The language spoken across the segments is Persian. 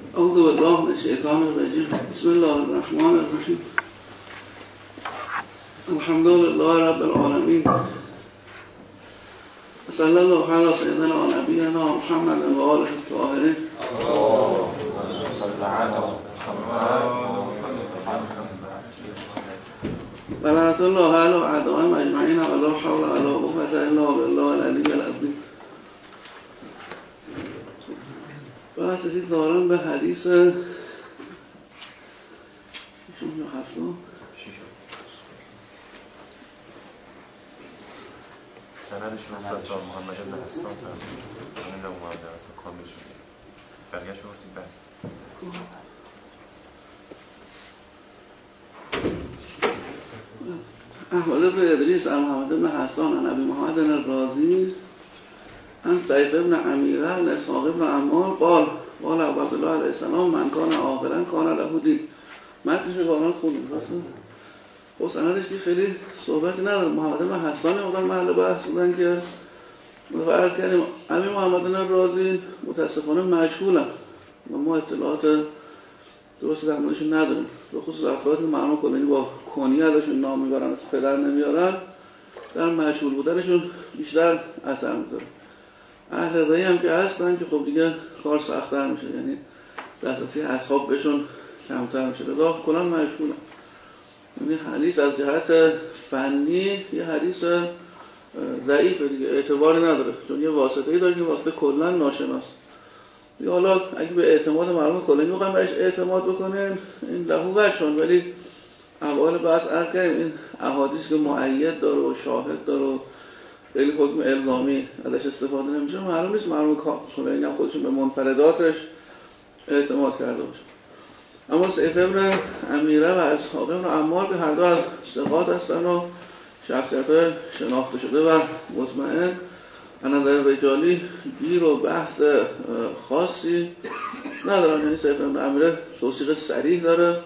اعوذ بالله من الشیطان الرجیم. بسم الله الرحمن الرحیم. الحمد لله رب العالمین. صلی الله علی سیدنا و نبینا محمد و آله الطاهرین. ولعنة الله علی اعدائهم اجمعین و لا حول ولا قوة الا بالله العلی العظیم. بحث دارم به حدیث سندشون تا محمد بن حسان همین رو محمد بن حسان کامل شد. بقیه شورتی بحث احمد بن ادریس عن محمد بن حسان عن ابي محمد الرازي عن سیف بن عمیره عن اسحاق بن عمار قال ابو عبدالله علیه السلام من کان عاقلا کان له دین. متنش رو با من خوندیم خب سندش خیلی صحبتی نداره. محمد بن حسان اون محل بحث بودن که فرض کردیم ابی محمد الرازی متاسفانه مجهولن و ما اطلاعات درست در موردشون نداریم. به خصوص افرادی که معلوم کلینی با کنیه ازشون نام میبرن، از پدر نمیارن، در مجهول بودنشون بیشتر اثر میذاره. اهل ری هم که هستن که خب دیگه کار سخت‌تر میشه، یعنی دسترسی اصحاب بهشون کمتر میشه، لذا کلا مجهولن. یعنی حدیث از جهت فنی یه حدیث ضعیفه دیگه، اعتباری نداره، چون یه واسطه‌ای داره که واسطه کلا ناشناس. دیگه حالا اگه به اعتماد مردم کلا میخوایم بهش اعتماد بکنیم این لهو وجهون، ولی اول بحث عرض کردیم این احادیث که مؤید داره و شاهد داره و خیلی حکم الزامی ازش استفاده نمیشه، معلوم نیست مردم کلینی هم خودشون به منفرداتش اعتماد کرده باشه. اما سیف بن عمیره و اسحاق بن عمار که هر دو از ثقات هستن و شخصیت‌های شناخته شده و مطمئن، از نظر رجالی گیر و بحث خاصی ندارن. یعنی سیف بن عمیره توصیق صریح داره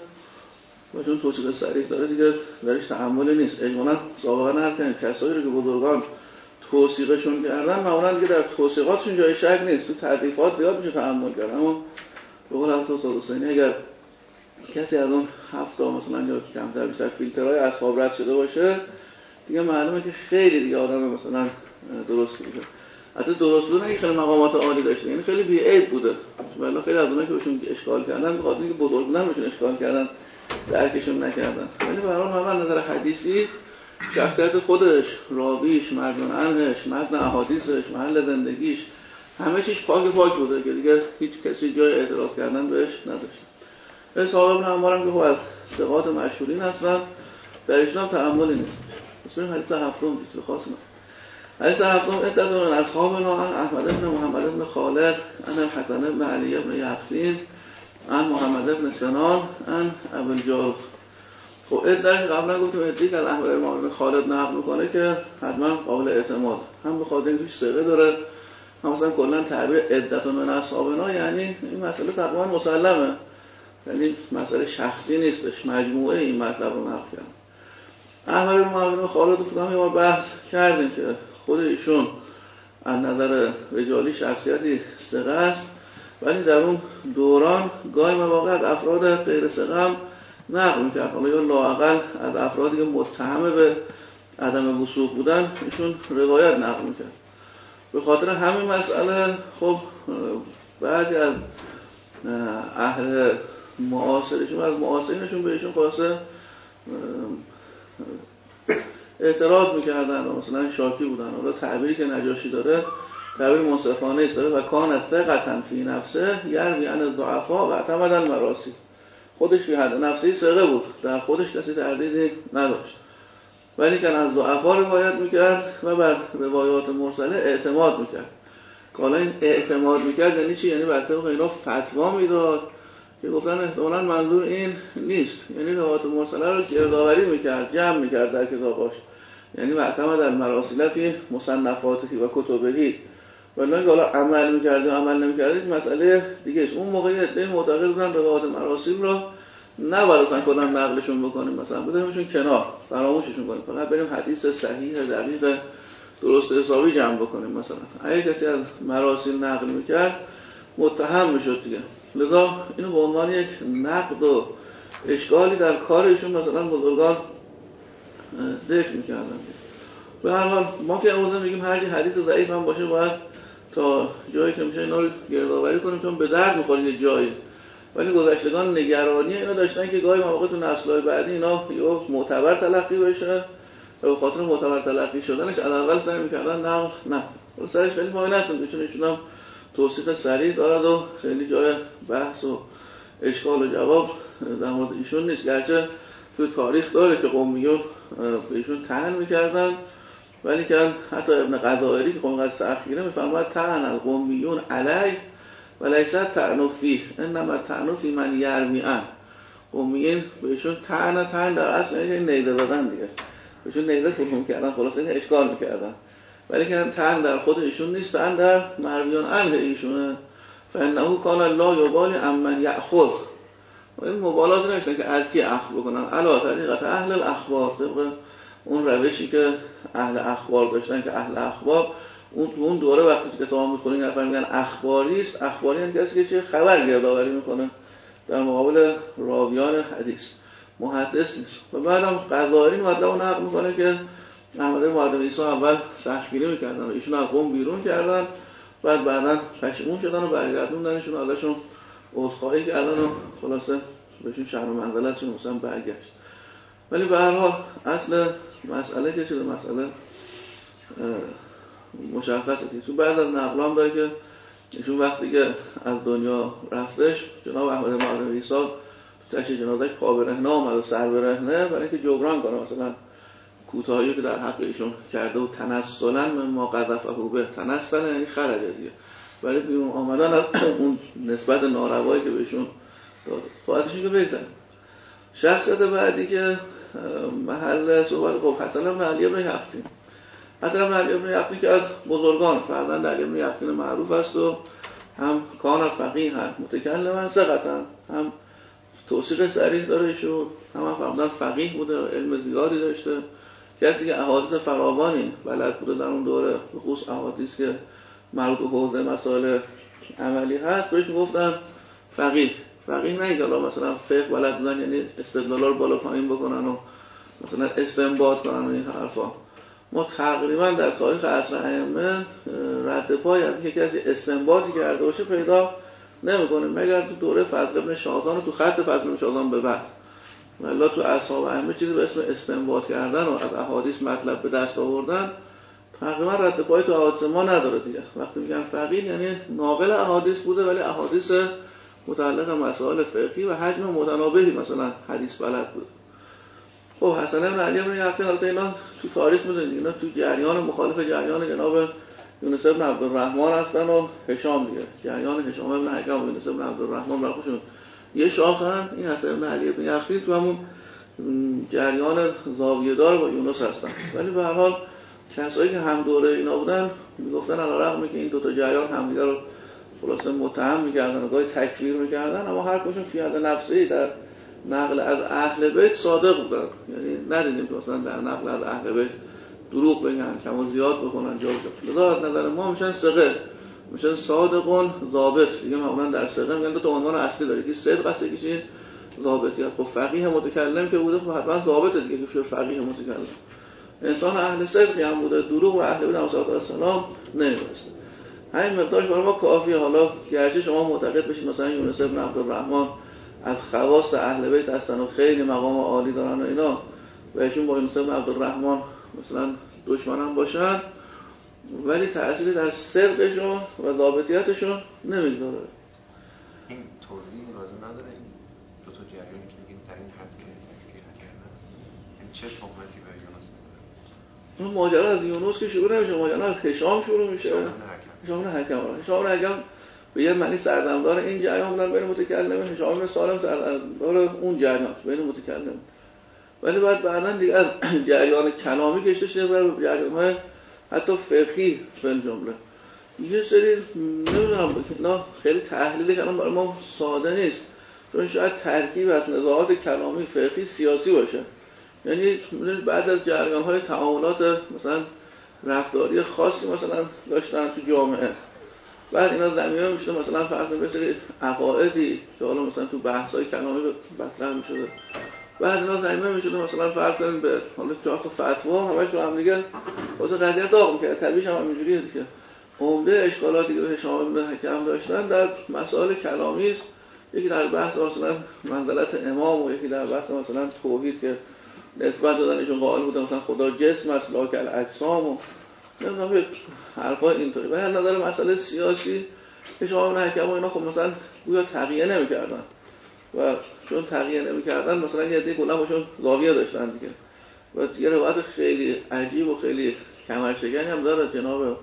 و چون توصیق صریح داره دیگه درش تأمل نیست. اجمالاً سابقا هر کسایی رو که بزرگان توصیقشون کردن معمولاً دیگه در توصیقاتشون جای شک نیست، تو تضعیفات زیاد میشه تأمل کرد. اما به قول حضرت حسینی اگر کسی از اون 7 تا مثلا یا کمتر بیشتر فیلترهای اصحاب رد شده باشه دیگه معلومه که خیلی دیگه آدم مثلا درست بوده. حتی درست بوده نه خیلی مقامات عالی داشته، یعنی خیلی بی‌عیب بوده. ولی خیلی از اونایی که بهشون اشکال کردن بخاطر اینکه بزرگ بودن بهشون اشکال کردن، درکشون نکردن. ولی به هر حال از نظر حدیثی شخصیت خودش، راویش، مردم عنهش، متن احادیثش، محل زندگیش، همه چیز پاک بوده که دیگه هیچ کسی جای اعتراض کردن بهش نداشت. اسحاق بن عمار هم که از ثقات مشهورین هستن، در ایشون هم تأملی نیست. بسیار حدیث هفتم دیگه خاص نه. حدیث هفتم ادعا از اصحابنا عن احمد بن محمد بن خالد عن الحسن بن علی بن یحفین عن محمد بن سنان عن ابو الجارف. خب ادعا قبلا گفتم ادعا که احمد بن محمد بن خالد نقل میکنه که حتما قابل اعتماد، هم به خاطر اینکه توش ثقه داره، هم مثلا کلا تعبیر ادعا من اصحابنا یعنی این مسئله تقریبا مسلمه، یعنی مسئله شخصی نیستش، مجموعه این مطلب رو نقل کرد. احمد بن محمد بن خالد رو فقط یه بار بحث کردیم که خود ایشون از نظر رجالی شخصیتی ثقه است، ولی در اون دوران گاهی مواقع از افراد غیر ثقه هم نقل می‌کرد، حالا یا لااقل از افرادی که متهم به عدم وثوق بودن ایشون روایت نقل می‌کرد. به خاطر همین مسئله خب بعضی از اهل معاصرشون از معاصرینشون بهشون خاصه اعتراض میکردن و مثلا شاکی بودن. حالا تعبیری که نجاشی داره تعبیر منصفانه است داره و کان ثقة فی نفسه یروی عن الضعفاء و اعتمد المراسی. خودش فی حد نفسی ثقه بود، در خودش کسی تردیدی نداشت، ولی که از ضعفا روایت میکرد و بر روایات مرسله اعتماد میکرد. که حالا این اعتماد میکرد یعنی چی؟ یعنی بر طبق اینا فتوا میداد که گفتن احتمالاً منظور این نیست، یعنی روایات مرسله رو گردآوری میکرد، جمع میکرد در کتاباش، یعنی معتمد المراسیل فی مصنفاتی و کتبهی. ولی اگه حالا عمل میکرد و عمل نمیکرد این مسئله دیگه است. اون موقع ایده معتقد بودن روایات مراسیل رو نباید اصلا کلا نقلشون بکنیم، مثلا بذاریمشون کنار، فراموششون کنیم، فقط بریم حدیث صحیح دقیق درست حسابی جمع بکنیم. مثلا اگه کسی از مراسیل نقل میکرد متهم میشد دیگه، لذا اینو به عنوان یک نقد و اشکالی در کارشون مثلا بزرگان ذکر میکردن. به هر حال ما که امروز میگیم هر چی حدیث ضعیف هم باشه باید تا جایی که میشه اینا رو گردآوری کنیم چون به درد میخوره یه جایی. ولی گذشتگان نگرانی اینا داشتن که گاهی مواقع تو نسل‌های بعدی اینا یا معتبر تلقی بشه و به خاطر معتبر تلقی شدنش اول سعی میکردن نه سرش خیلی مهم نیست چون ایشون هم توصیف صریح دارد و خیلی جای بحث و اشکال و جواب در مورد ایشون نیست. گرچه تو تاریخ داره که قمیون به ایشون طعن میکردن، ولی که حتی ابن قضائری که قوم سخت گیره میفرماید طعن القمیون علیه و لیس طعن فیه انما طعن فی من یروی عنه. قمیین بهشون طعن در اصل یعنی نیزه دادن دیگه، بهشون نیزه فرمون کردن، خلاصه این اشکال میکردن، ولی که طعن در خود ایشون نیست، طعن در مرویان عنه ایشونه. فانه کان لا یبالی عمن یاخذ، این مبالات نشدن که از کی اخذ بکنن، علا طریقت اهل الاخبار، طبق اون روشی که اهل اخبار داشتن که اهل اخبار اون دوره وقتی که کتاب میخونین نفر میگن اخباری است، اخباری یعنی کسی که چه خبر گردآوری میکنه در مقابل راویان حدیث، محدث نیست. و بعدم قضایی مطلب نقل میکنه که احمد معلم عیسی اول سختگیری میکردن و ایشون از قوم بیرون کردن، بعدا پشیمون شدن و برگردوندنشون، ازشون عذرخواهی کردن و خلاصه بهشون شأن و منزلتشون مثلا برگشت. ولی به هر حال اصل مسئله که چیه، مسئله مشخصه. تو بعد از نقلام داره که ایشون وقتی که از دنیا رفتش جناب احمد معلم عیسی تو تشییع جنازش پا برهنه آمد و سر برهنه برای اینکه جبران کنه مثلا کوتاهی که در حق ایشون کرده و تنسلا مما قذفه به، تنسلا یعنی خرجه دیگه، برای بیرون آمدن از اون نسبت ناروایی که بهشون داده. خواهدشون که بگذاریم شخصیت بعدی که محل صحبت خب حسن بن علی بن یقطین. حسن بن علی بن یقطین که از بزرگان فرزند علی بن یقطین معروف است و هم کان فقیه هم متکلما ثقتا، هم توثیق صریح داره ایشون، هم فرزند فقیه بوده، علم زیادی داشته، کسی که احادیث فراوانی بلد بوده در اون دوره، به خصوص احادیث که مربوط به حوزه مسائل عملی هست بهش میگفتن فقیه. فقیه نه اینکه مثلا فقه بلد بودن یعنی استدلال رو بالا پایین بکنن و مثلا استنباط کنن و این حرفا. ما تقریبا در تاریخ عصر ائمه رد پای از اینکه کسی استنباطی کرده باشه پیدا نمی‌کنیم مگر تو دوره فضل ابن شاذان و تو خط فضل ابن شاذان به بعد. والله تو اصحاب ائمه چیزی به اسم استنباط کردن و از احادیث مطلب به دست آوردن تقریبا رد پای تو احادیث ما نداره دیگه. وقتی میگن فقیه یعنی ناقل احادیث بوده ولی احادیث متعلق به مسائل فقهی و حجم متنابهی مثلا حدیث بلد بود. خب حسن بن علی بن یقطین البته اینا تو تاریخ میدونید اینا تو جریان مخالف جریان جناب یونس بن عبدالرحمن هستن و هشام دیگه، جریان هشام بن حکم و یونس بن عبدالرحمن برخوشون یه شاخن. این حسن بن علی بن یقطین تو همون جریان زاویه دار با یونس هستن، ولی به هر حال کسایی که هم دوره اینا بودن میگفتن علیرغم که این دو تا جریان همدیگه رو خلاصه متهم می‌کردن و گاهی تکفیر می‌کردن، اما هر کدومشون فی حد نفسی در نقل از اهل بیت صادق بودن. یعنی ندیدیم که مثلا در نقل از اهل بیت دروغ بگن، کم و زیاد بکنن جا جا. لذا از نظر ما میشن ثقه، میشن صادقون ضابط. دیگه معمولا در ثقه میگن دو تا عنوان اصلی داره، یکی صدق است یکی ضابطیت. خب فقیه متکلم که بوده خب حتما ضابطه دیگه که فقیه متکلم. انسان اهل صدقی هم بوده، دروغ و اهل بیت علیه السلام نمی‌رسته. همین مقدارش برای ما کافیه. حالا گرچه شما معتقد بشید مثلا یونس بن عبدالرحمن از خواص اهل بیت هستن و خیلی مقام عالی دارن و اینا و ایشون با یونس بن عبدالرحمن مثلا دشمن هم باشن، ولی تأثیری در صدقشون و ضابطیتشون نمیگذاره. این توضیح لازم نداره این دو تا جریانی که میگیم در این حد که تکفیر کردن، این چه تهمتی به یونس می‌کنه؟ اون ماجرا از یونس که شروع نمیشه، ماجرا از هشام شروع میشه. هشام حکم به یه معنی سردمدار این جریان بودن بین متکلمین، هشام بن سالم سردمدار اون جریان بین متکلمین، ولی بعدا دیگه از جریان کلامی کشته شده به جریان‌های حتی فقهی فل جمله. یه سری نمیدونم اینا خیلی تحلیلش الان برای ما ساده نیست، چون شاید ترکیب از نزاعات کلامی فقهی سیاسی باشه. یعنی بعضی از جریان‌های تعاملات مثلا رفتاری خاصی مثلا داشتن تو جامعه، بعد اینا زمینه میشه مثلا فرض کنید سری عقائدی که حالا مثلا تو بحث‌های کلامی مطرح میشده، بعد اینا زمینه میشده مثلا فرض کنید به حالا 4 تا فتوا همش رو هم دیگه واسه قضیه داغ می‌کنه. طبیعیش هم اینجوریه دیگه. عمده اشکالاتی که هشام بن حکم داشتن در مسائل کلامی است. یکی در بحث مثلا منزلت امام و یکی در بحث مثلا توحید که نسبت دادنشون قائل بودن مثلا خدا جسم است لاکل اجسام و نمیدونم حرفای اینطوری. و از نظر مسئله سیاسی هشام بن حکم و اینا خب مثلا گویا تقیه نمی‌کردن و چون تقیه نمی‌کردن مثلا یه عده کلا باشون زاویه داشتن دیگه. و یه روایت خیلی عجیب و خیلی کمرشکنی هم داره جناب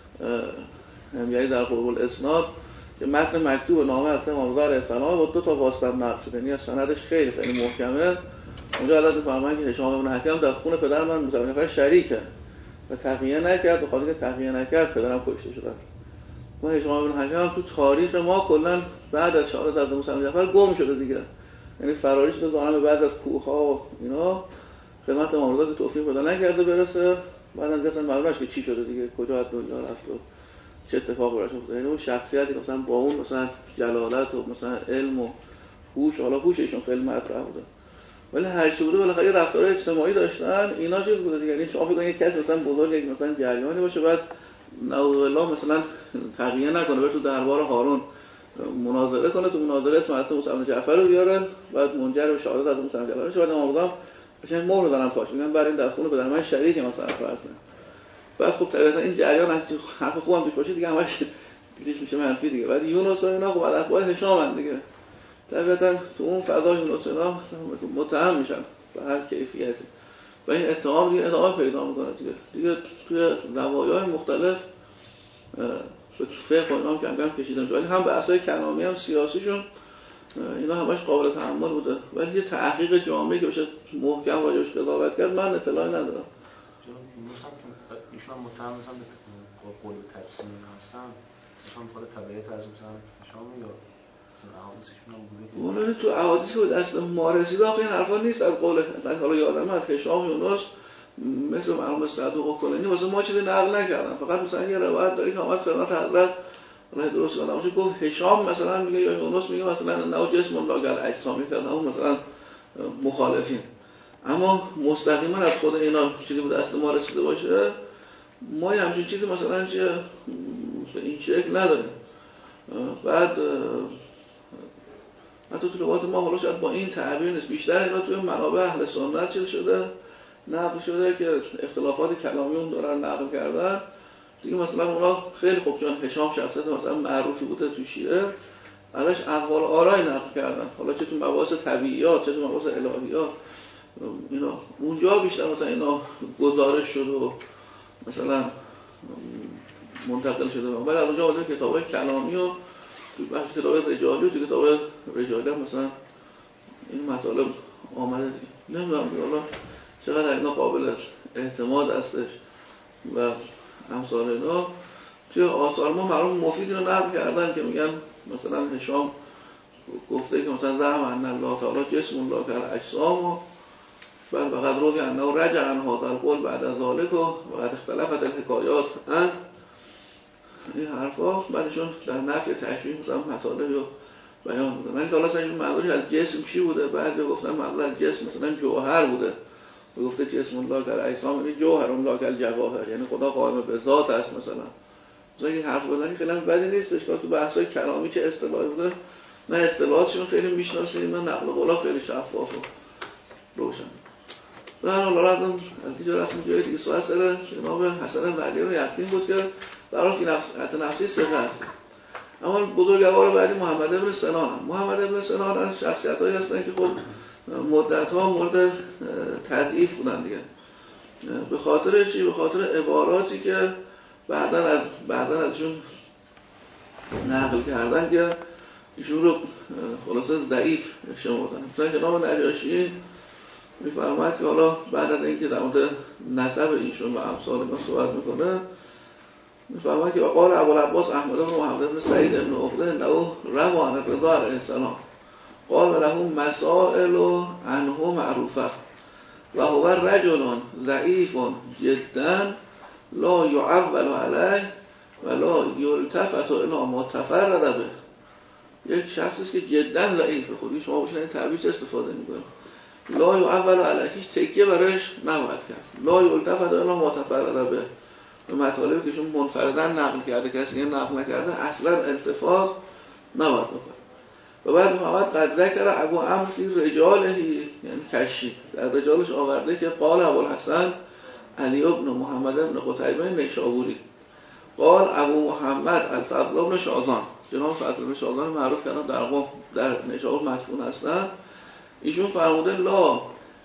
همیاری در قرب الاسناد که متن مکتوب نامه از امام رضا علیه السلام با 2 تا واسطه نقل شده، یعنی سندش خیلی خیلی محکمه. اونجا حضرت می‌فرمایند که هشام بن حکم در خون پدر من موسی بن جعفر شریکه و تقیه نکرد و خاطر که تقیه نکرد پدرم کشته شد. ما هشام بن حکم تو تاریخ ما کلا بعد از شهادت حضرت موسی بن جعفر گم شده دیگه، یعنی فراری شده ظاهرا بعد از کوه‌ها و اینا خدمت امام رضا توفیق پیدا نکرده برسه. بعدن اصلا معلومه که چی شده دیگه، کجا از دنیا رفت و چه اتفاقی براش افتاد. یعنی اون شخصیتی مثلا با اون مثلا جلالت و مثلا علم و هوش، حالا هوششون خیلی مطرح بوده ولی هر چی بوده بالاخره رفتار اجتماعی داشتن. اینا چیز بوده دیگه. یعنی شما فکر کنید کسی مثلا بزرگ یک مثلا جریانی باشه بعد نعوذ بالله مثلا تقیه نکنه بره تو دربار هارون مناظره کنه، تو مناظره اسم حضرت موسی بن جعفر رو بیاره بعد منجر به شهادت حضرت موسی بن جعفر بشه، بعد امام رضا بشن مهر دارن پاش میگن برای این در خونه بدن من شریک مثلا فرض کنید. بعد خب طبیعتا این جریان هستی حرف خوبم توش باشه دیگه همش دیگه میشه منفی دیگه. بعد یونس و اینا خب بعد اخبار هشام دیگه طبیعتا تو اون فضای یونس اینا مثلا متهم میشن به هر کیفیتی و این اتهام دیگه ادامه پیدا میکنه دیگه توی روایای مختلف به فقه و اینا کم کم کشیدن، ولی هم بحث‌های کلامی هم سیاسیشون اینا همش قابل تحمل بوده. ولی یه تحقیق جامعی که بشه محکم راجعش قضاوت کرد من اطلاعی ندارم. یونس هم که ایشون متهم مثلا به قول تجسیم هستن مثلا خود تبعیت از مثلا هشام یا احادیثشون هم بوده اون تو احادیث بود اصلا ما رسیده آخه این حرفا نیست از قول حالا یادم از هشام یونس مثل مرحوم صدوق کلینی واسه ما چیزی نقل نکردن، فقط مثلا یه روایت داره که اومد خدمت حضرت الله درست یادم باشه گفت هشام مثلا میگه یا یونس میگه مثلا نه جسم لاگل اجسامی کردن اون مثلا مخالفین، اما مستقیما از خود اینا چیزی بود اصلا ما رسیده باشه ما همچین چیزی مثلا چیه به این شکل نداریم. بعد حتی تو روایات ما حالا شاید با این تعبیر نیست، بیشتر اینا توی منابع اهل سنت چیز شده نقل شده که اختلافات کلامی اون دارن نقل کردن دیگه. مثلا اونا خیلی خوب چون هشام شخصیت مثلا معروفی بوده تو شیعه ازش اقوال و آرای نقل کردن، حالا چه تو مباحث طبیعیات چه تو مباحث الهیات اینا اونجا بیشتر مثلا اینا گزارش شده و مثلا منتقل شده. ولی از اونجا واسه کتابای کلامی و تو بخش کتاب رجالی و تو کتاب رجالی هم مثلا این مطالب آمده دیگه. نمیدونم حالا چقدر اینا قابل اعتماد هستش و امثال اینا. توی آثار ما معلوم مفید رو نقل کردن که میگن مثلا هشام گفته که مثلا زعم ان الله تعالی جسم الله کل اجسام و بل فقط روی انه رجع عن هذا القول بعد از ذلك و قد اختلفت الحکایات ان این حرفا بعدشون در نفی تشبیه مثلا مطالبی رو بیان می‌کنن. من که حالا این منظوری از جسم چی بوده بعد گفتن منظور از جسم مثلا جوهر بوده و گفته جسم الله کل اجسام یعنی جوهر الله کل جواهر یعنی خدا قائم به ذات است مثلا این حرف بزنی خیلی بدی نیستش که تو بحث‌های کلامی چه اصطلاحی بوده نه اصطلاحاتشون خیلی میشناسیم نه نقل قولا خیلی شفاف و روشن. و حالا از اینجا رفتیم جای دیگه سوال سر جناب حسن ولی رو یقین بود که برای فی نفسی ثقه هست. اما بزرگوار بعدی محمد ابن سنان هم. محمد ابن سنان از شخصیت‌هایی هستن که خب مدت‌ها مورد تضعیف بودن دیگه. به خاطر چی؟ به خاطر عباراتی که بعداً ازشون نقل کردن که ایشون رو خلاصه ضعیف شمردن. مثلا جناب نجاشی می‌فرماید که حالا بعد از اینکه در مورد نسب ایشون و امثال اینا صحبت میکنه می‌فرماید که قال ابوالعباس احمد بن محمد بن سعید بن عقده انه روى عن رضا علیه السلام قال له مسائل عنه معروفه و هو رجل ضعیف جدا لا يعول علیه ولا یلتفت الی ما تفرد به. یک شخصی است که جدا ضعیفه، خودی شما باشین این تعبیر استفاده میکنه. لا یعول علیه، هیچ تکیه برایش نباید کرد. لا یلتفت الی ما تفرد به. به مطالبی که شما منفرداً نقل کرده کسی این نقل نکرده اصلا التفات نباید بکنه. و بعد محمد قد ذکر ابو عمرو فی رجاله، یعنی کشی در رجالش آورده که قال ابوالحسن علی ابن محمد ابن قتیبه نیشابوری قال ابو محمد الفضل ابن شازان، جناب فضل ابن شازان معروف کردن در قم در نیشابور مدفون هستند. ایشون فرموده لا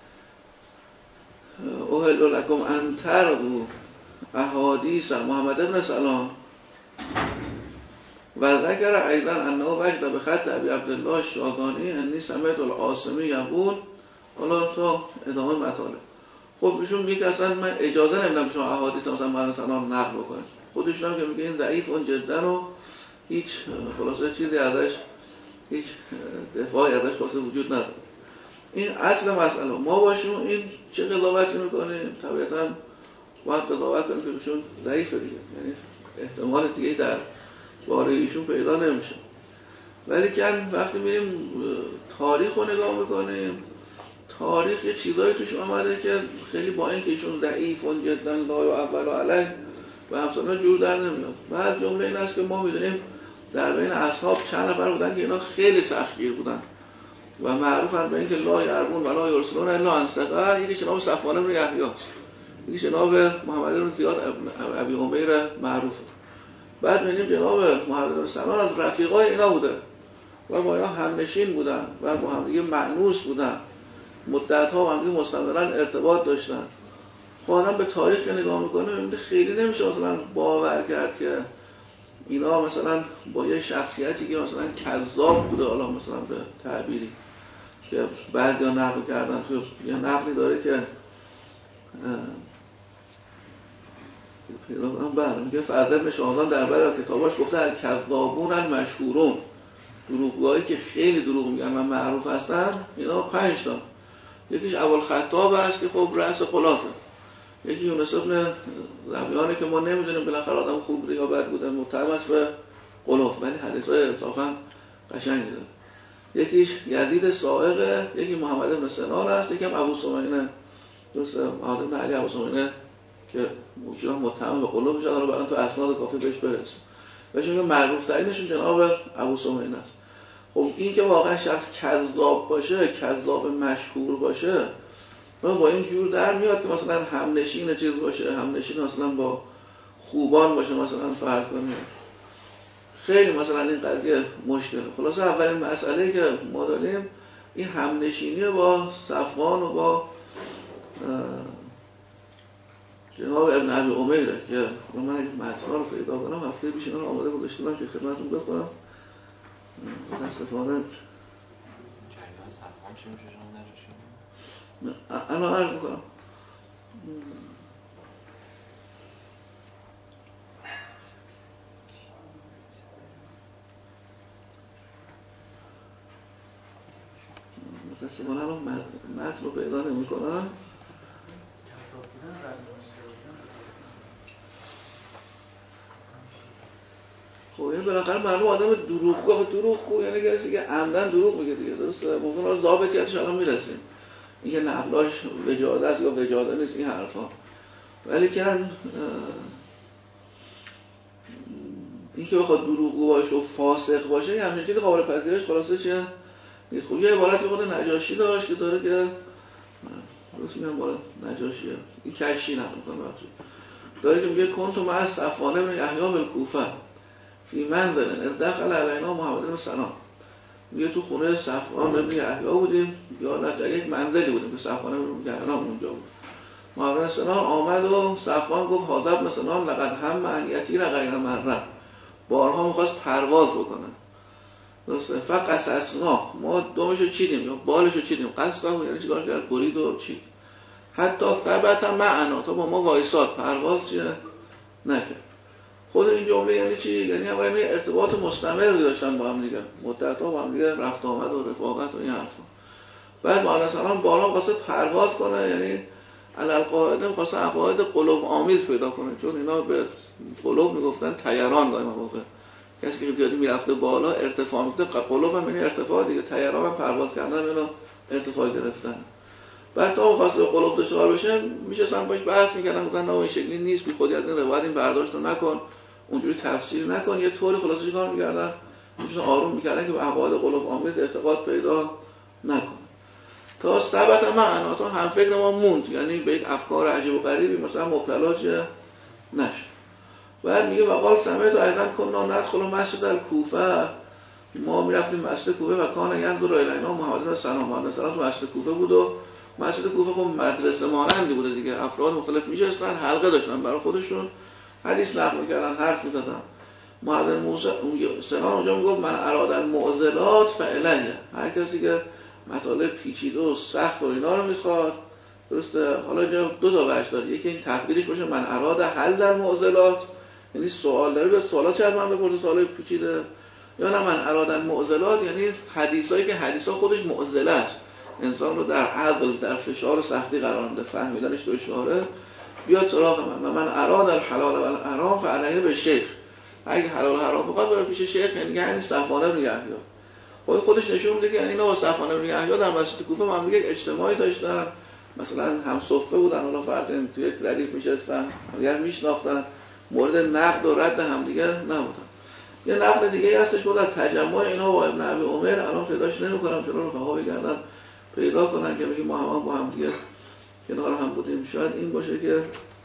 احل لکم ان تروا احادیث محمد ابن سلام و ذکر ایضا انه وجد به خط ابی عبدالله الشازانی انی سمعت العاصمی یقول. حالا تا ادامه مطالب. خب ایشون میگه اصلا من اجازه نمیدم شما احادیث مثلا محمد سلام نقل بکنید. خودشون هم که میگه این ضعیف اون جدا و هیچ خلاصه چیزی ازش، هیچ دفاعی ازش خلاصه وجود نداره. این اصل مسئله. ما باشیم این چه قضاوتی میکنیم؟ طبیعتاً باید قضاوت کنیم که ایشون ضعیفه دیگه، یعنی احتمال دیگه در باره ایشون پیدا نمیشه. ولی که وقتی میریم تاریخ رو نگاه میکنیم، تاریخ یه چیزایی توش آمده که خیلی با این که ایشون ضعیفون جدا لا یعول علیه و همسانا جور در نمیاد. بعد جمله این است که ما میدونیم در بین اصحاب چند نفر بودن که اینا خیلی سختگیر بودن و معروفن به این که لا یربون و لا یرسلون الا عن ثقه. یکی جناب صفوان بن یحیی است، یکی جناب محمد بن زیاد ابی عمیر معروفه. بعد می‌بینیم جناب محمد بن سنان از رفیقای اینا بوده و با اینا همنشین بودن و با هم دیگه مأنوس بودن، مدت‌ها با هم دیگه مستمراً ارتباط داشتن. خب آدم به تاریخ نگاه میکنه می‌بینه خیلی نمیشه مثلا باور کرد که اینا مثلا با یه شخصیتی که مثلا کذاب بوده، حالا مثلا به تعبیری که بعضیا نقل کردن، تو یه نقلی داره که پیدا کنم میگه فضل ابن شازان در بعد از کتاباش گفته الکذابون مشهورون، دروغگوهایی که خیلی دروغ میگن و معروف هستن اینا 5 تا. یکیش ابوالخطاب است که خب رأس قلاته، یکی یونس ابن ذبیانه که ما نمیدونیم بالاخره آدم خوب بوده یا بد بوده، متهم است به قلوف ولی حدیثای انصافا قشنگی داره. یکیش یزید صائغه، یکی محمد بن سنان است، یکی هم ابو سمینه دوست محمد بن علی ابو سمینه که موجودا متهم به قلوب میشن. حالا بعدا تو اسناد کافی بهش برسیم. بهشون که معروف ترینشون جناب ابو سمینه است. خب این که واقعا شخص کذاب باشه، کذاب مشهور باشه، ما با این جور در میاد که مثلا همنشین چیز باشه، همنشین مثلا با خوبان باشه، مثلا فرض کنیم خیلی مثلا این قضیه مشکله. خلاصه اولین مسئله که ما داریم این همنشینی با صفوان و با جناب ابن ابی عمیره که من این متن رو پیدا کنم هفته پیش اینا رو آماده گذاشتم که خدمتتون بخونم. متاسفانه جریان صفوان چی میشه شما نجاشی؟ الان عرض میکنم. متاسفانه الان متن رو پیدا نمی‌کنم. خب این بالاخره معلوم آدم دروغگو یعنی کسی که عمدن دروغ میگه دیگه، درسته؟ ممکن است ضابطیتش الان میرسیم این که نقلاش وجاده است یا وجاده نیست این حرفا، ولی که این که بخواد دروغگو باشه و فاسق باشه یه همچین چیزی قابل پذیرش خلاصه چیه نیست. خب یه عبارتی خود نجاشی داشت که داره که درست میگم بالا نجاشیه این کشی نقل کنه داره که میگه کنتم مع صفوان بن یحیی بالکوفه فی منزل از دخل علینا محمد بن سنان. میگه تو خونه صفوان بن یحیی بودیم یا نه در یک منزلی بودیم که صفوان بن یحیی اونجا بود. محمد بن سنان آمد و صفوان گفت حاضر بن سنان لقد هم انیتی را غیر مره، بارها میخواست پرواز بکنه. درسته؟ فقصصنا ما دومشو چیدیم یا بالشو چیدیم، قصه یعنی چیکار کرد؟ برید و چید. حتی ثبت معنا تا با ما وایساد، پرواز چیه نکرد. خود این جمله یعنی چی؟ یعنی اولا ارتباط مستمر داشتن با هم دیگه، مدت‌ها با هم دیگه رفت آمد و رفاقت و این حرفا. بعد معاذ سلام بالا واسه پرواز کنه، یعنی علالقاعده می‌خواست عقاید قلوب آمیز پیدا کنه، چون اینا به قلوب میگفتن طیران. دائما موقع کسی که زیادی میرفته بالا ارتفاع می‌گرفته، قلوب هم یعنی ارتفاع دیگه، طیران هم پرواز کردن، اینا ارتفاع گرفتن. بعد تا می‌خواست به قلوب دچار بشه میشستن باش بحث می‌کردن، گفتن نه این شکلی نیست، بی خودی از این روایت این برداشت رو نکن، اونجوری تفسیر نکن، یه طوری خلاصه چیکار می‌کردن، میشون آروم می‌کردن که به عقاید قلوب آمیز اعتقاد پیدا نکنه. تا ثبت معنا، تا هم فکر ما موند، یعنی به یک افکار عجیب و غریبی مثلا مبتلا نشه. بعد میگه وقال سمعت ایضا کنا ندخل مسجد الکوفه، ما میرفتیم مسجد کوفه و کان ينظر الینا محمد بن سلام تو مسجد کوفه بود و مسجد کوفه خب مدرسه مانندی بوده دیگه، افراد مختلف میشستن حلقه داشتن برای خودشون، حدیث نقل میکردن، حرف میزدن. محمد موسی سلام اونجا میگفت من اراد المعضلات فالیه، هر کسی که مطالب پیچیده و سخت و اینا رو میخواد، درسته؟ حالا اینجا دو تا وجه داره، یکی این تقدیرش باشه من اراد حل المعضلات، یعنی سوال داره به سوالات چه من بپرسه سوال پیچیده، یا نه من اراد المعضلات یعنی حدیثایی که حدیثا خودش معضله است، انسان رو در عقل در فشار و سختی قرار میده، فهمیدنش دشواره، بیاد سراغ من اراد الحلال و الحرام فعلیه به شیخ، اگه حلال و حرام بخواد بره پیش شیخ، یعنی صفوان بن یحیی. خودش نشون میده که یعنی نه صفوان بن یحیی در مسجد کوفه با هم دیگه اجتماعی داشتن، مثلا هم صفه بودن، حالا فرض توی یک ردیف میشستن، اگر میشناختن، مورد نقد و رد هم دیگه نبودن. یه نقد دیگه هستش بود از تجمع اینا با ابن ابی عمر، الان پیداش نمی‌کنم چون رفقا بگردن پیدا کنن که میگه ما هم با هم دیگه کنار هم بودیم. شاید این باشه که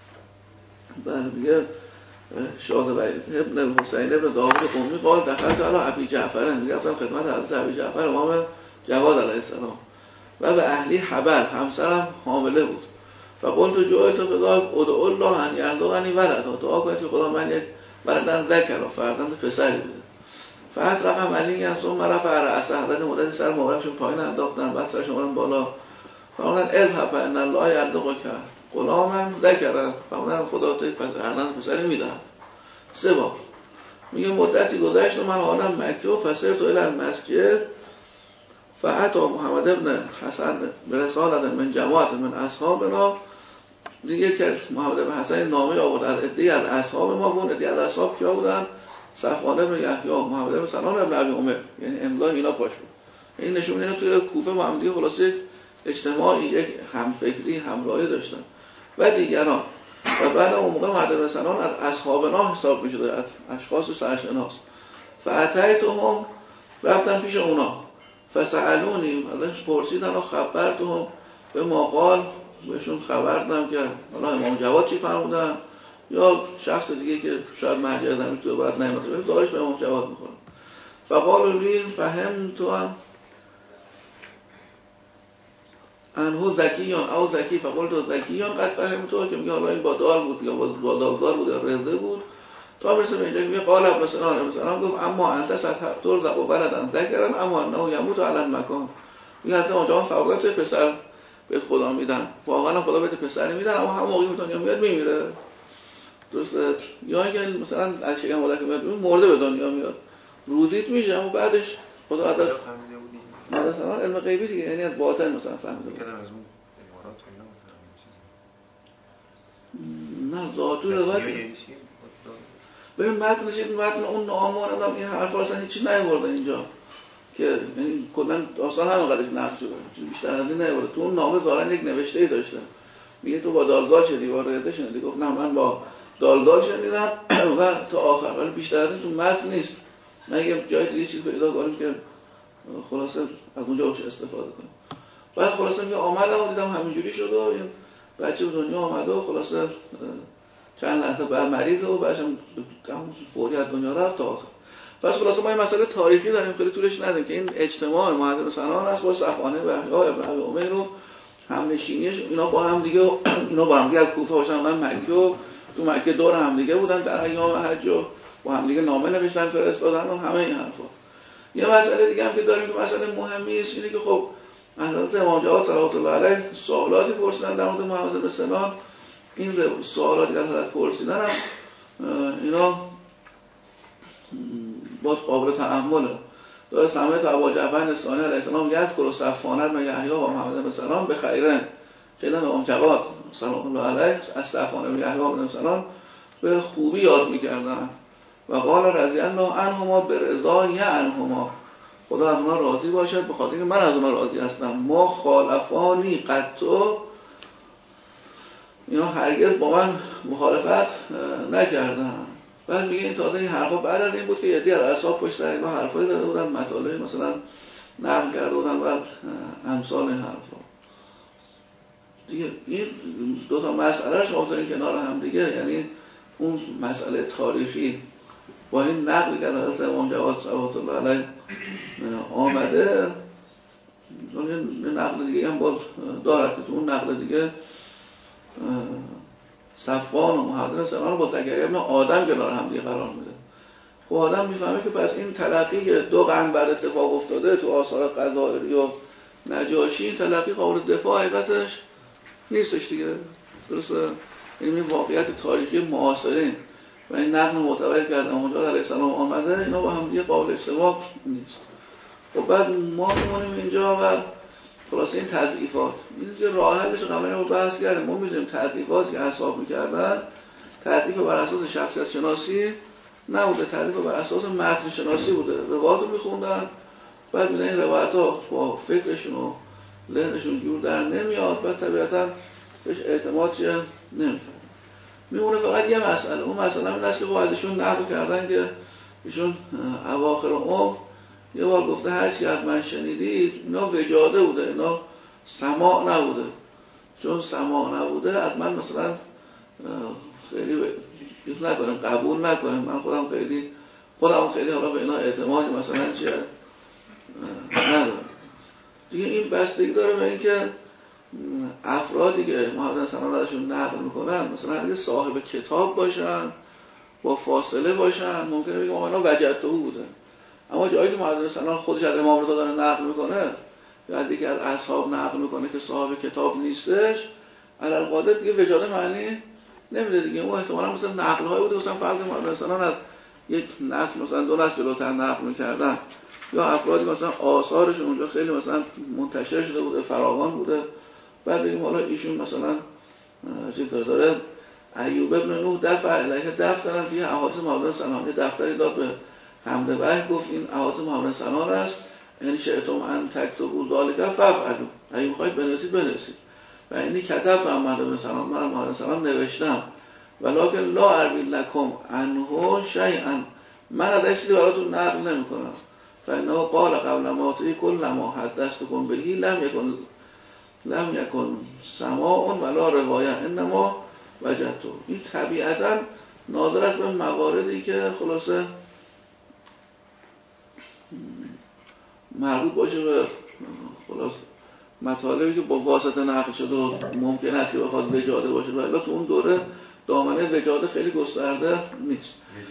بله میگه شاهد ابن الحسین ابن داوود قمی قال دخلت علی ابی جعفر، میگه رفتم خدمت حضرت ابی جعفر امام جواد علیه السلام و به اهلی حبل، همسرم حامله بود. فقلت جعلت فداک ادعو الله ان یرزقنی ولدا، دعا کنید که خدا من یک ولدن ذکر، فرزند پسری بده. فقط رقم علی از ثم رفع رأسه، حضرت مدت سر مبارکشون پایین انداختن، بعد سرش آوردن بالا، فرمودن اذهب فان الله یرزقک غلاما ذکر، فرمودن خدا تو فرزند پسری میده. 3 بار میگه مدتی گذشت و من آمدم مکه و فسرت الی المسجد فاتا محمد ابن حسن برسالت من جماعت من اصحابنا، دیگه که محمد ابن حسن نامه آورد از عده‌ای از اصحاب ما بود. عده‌ای از اصحاب کیا بودن؟ صفوان بن یحیی، محمد بن سلام ابن ابی عمر، یعنی املا اینا پاش بود. این نشون میده توی کوفه با هم دیگه خلاصه اجتماعی، یک همفکری، همراهی داشتن و دیگران. و بعد اون موقع محمد بن سلام از اصحابنا حساب میشد، از اشخاص سرشناس. فاتیتهم، رفتم پیش اونا، فسالونی، ازش پرسیدن و خبرتهم به مقال، بهشون خبر دادم که حالا امام جواد چی فرمودن، یا شخص دیگه که شاید مرجع زمین تو باید نمیده بشه، دارش به امام جواد میخورم. فقالوا لی فهمت انه زکیان او زکی، فقلت زکیان قد فهمت، که میگه حالا این با دال بود یا با دالدار بود یا رزه بود، تا برسه به اینجا میگه قال ابن سلام گفت اما انت سترزق و بلدن ذکرن اما انه یموت علی المکان، میگه حتی اونجا فوقت پسر به خدا میدن، واقعا خدا بهت پسری میدن، اما هم موقعی که دنیا میاد میمیره، درسته؟ یا اینکه مثلا از شکم مادر که میاد مرده به دنیا میاد، روزیت میشه اما بعدش خدا عدد فهمیده بودی مثلا علم غیبی دیگه، یعنی از باطن مثلا فهمیده بود. کدام از اون امارات و اینا مثلا چیزی نه ذاتو روایت ببین متن اون نامون هم این حرفا اصلا هیچی نیورده اینجا، که یعنی کلا داستان همون قدرش نقل شده، بیشتر از این نیورده. تو اون نامه ظاهرا یک نوشته‌ای داشته، میگه تو با دالدال شدی، با رده شدی، گفت نه من با دالدال شدیدم و تا آخر، ولی بیشتر از این تو متن نیست. من یه جای دیگه چیز پیدا کنیم که خلاصه از اونجا بشه استفاده کنیم. بعد خلاصه میگه آمدم و دیدم همینجوری شد و این بچه به دنیا آمده و خلاصه چند لحظه بعد مریضه و بعدش هم فوری از دنیا رفت تا آخر. پس خلاصه ما این مسئله تاریخی داریم، خیلی طولش ندیم، که این اجتماع محمد بن سلام است با صفوانه و ابن ابی عمر و همنشینیش، اینا با هم دیگه از کوفه باشن مکه و تو مکه دور هم دیگه بودن در ایام حج و با هم دیگه نامه نوشتن فرستادن و همه این حرفا. یه مسئله دیگه هم که داریم که مسئله مهمی است اینه که خب حضرت امام جواد صلوات الله علیه سوالاتی پرسیدن در مورد محمد بن سلام، این سوالاتی که حضرت پرسیدن هم اینا باز قابل تأمله. داره سمعت ابا جعفر الثانی علیه السلام یذکر صفوان بن یحیی و محمد بن سلام به خیرن، چه امام جواد سلام الله علیه از صفوان بن یحیی بن سلام به خوبی یاد میکردن و قال رضی الله عنهما برضای عنهما، خدا از اونا راضی باشد به خاطر که من از اونا راضی هستم. ما خالفانی قطو، اینا هرگز با من مخالفت نکردن. بعد میگه این تازه این حرفا بعد از این بود که یدی از اصحاب پشت سر اینا حرفایی زده بودن، مطالب مثلا نقل کرده بودن و امثال این حرفا دیگه. این دو تا مسئله رو شما بذارین کنار هم دیگه، یعنی اون مسئله تاریخی با این نقلی که از امام جواد صلوات الله علیه آمده، اون نقل دیگه هم باز دارد که تو اون نقل دیگه صفوان و محمد سنان رو با زکریا ابن آدم کنار هم دیگه قرار میده. خب آدم میفهمه که پس این تلقی که 2 قرن بعد اتفاق افتاده تو آثار قضائری و نجاشی، این تلقی قابل دفاع حقیقتش نیستش دیگه. درسته؟ این واقعیت تاریخی معاصرین و این نقل معتبر که از امام جواد علیه السلام آمده، اینا با هم دیگه قابل اشتباه نیست. خب بعد ما میمونیم اینجا و خلاصه این تضعیفات، این که راه حلش قبلا رو بحث کردیم. ما می‌دونیم تضعیفاتی که اصحاب می‌کردن تضعیف بر اساس شخصیت شناسی نبوده، تضعیف بر اساس متن شناسی بوده. روایت رو می‌خوندن، بعد می‌دونن این روایت‌ها با فکرشون و ذهنشون جور در نمیاد، بعد طبیعتاً بهش اعتماد نمی‌کنن. میمونه فقط یه مسئله، اون مسئله این است که بعدشون نقل کردن که ایشون اواخر عمر یه بار گفته هر چی از من شنیدید، اینا وجاده بوده، اینا سماع نبوده. چون سماع نبوده از من مثلا خیلی نکنیم، قبول نکنیم. من خودم خیلی حالا به اینا اعتمادی مثلا چیه ندارم دیگه. این بستگی داره به این که افرادی که محمد سنان ازشون نقل میکنن مثلا اگه صاحب کتاب باشن، با فاصله باشن، ممکنه بگم اینا وجدته بوده. اما جایی که محمد سنان خودش از امام رضا داره نقل میکنه یا از یکی از اصحاب نقل میکنه که صاحب کتاب نیستش، علالقادر دیگه وجاده معنی نمیده دیگه. اون احتمالاً مثلا نقل های بوده، مثلا فرض محمد سنان از یک نسل مثلا 2 نسل جلوتر نقل میکردن، یا افرادی مثلا آثارشون اونجا خیلی مثلا منتشر شده بوده، فراوان بوده. بعد بگیم حالا ایشون مثلا چیز داره ایوب ابن نوح دفع علیه دفترن فیه احادیث محمد سنان، یه دفتری داد به حمد وحی، گفت این احادیث محمد سنان است، یعنی شئتم ان تکتبوا ذلک فافعلوا، اگه می‌خواید بنویسید. و اینی کتبت محمد بن سنان، من محمد سنان نوشتم، ولکن لا اروی لکم عنه شیئا، من ازش چیزی براتون نقل نمی‌کنم. فانه قال قبل موته کل ما حدثتكم به لم یکن سماع ولا روایه انما وجدته. این طبیعتاً ناظر است به مواردی که خلاصه مربوط باشه به خلاصه مطالبی که با واسطه نقل شده و ممکن است که بخواد وجاده باشه، ولی تو اون دوره دامنه وجاده خیلی گسترده نیست.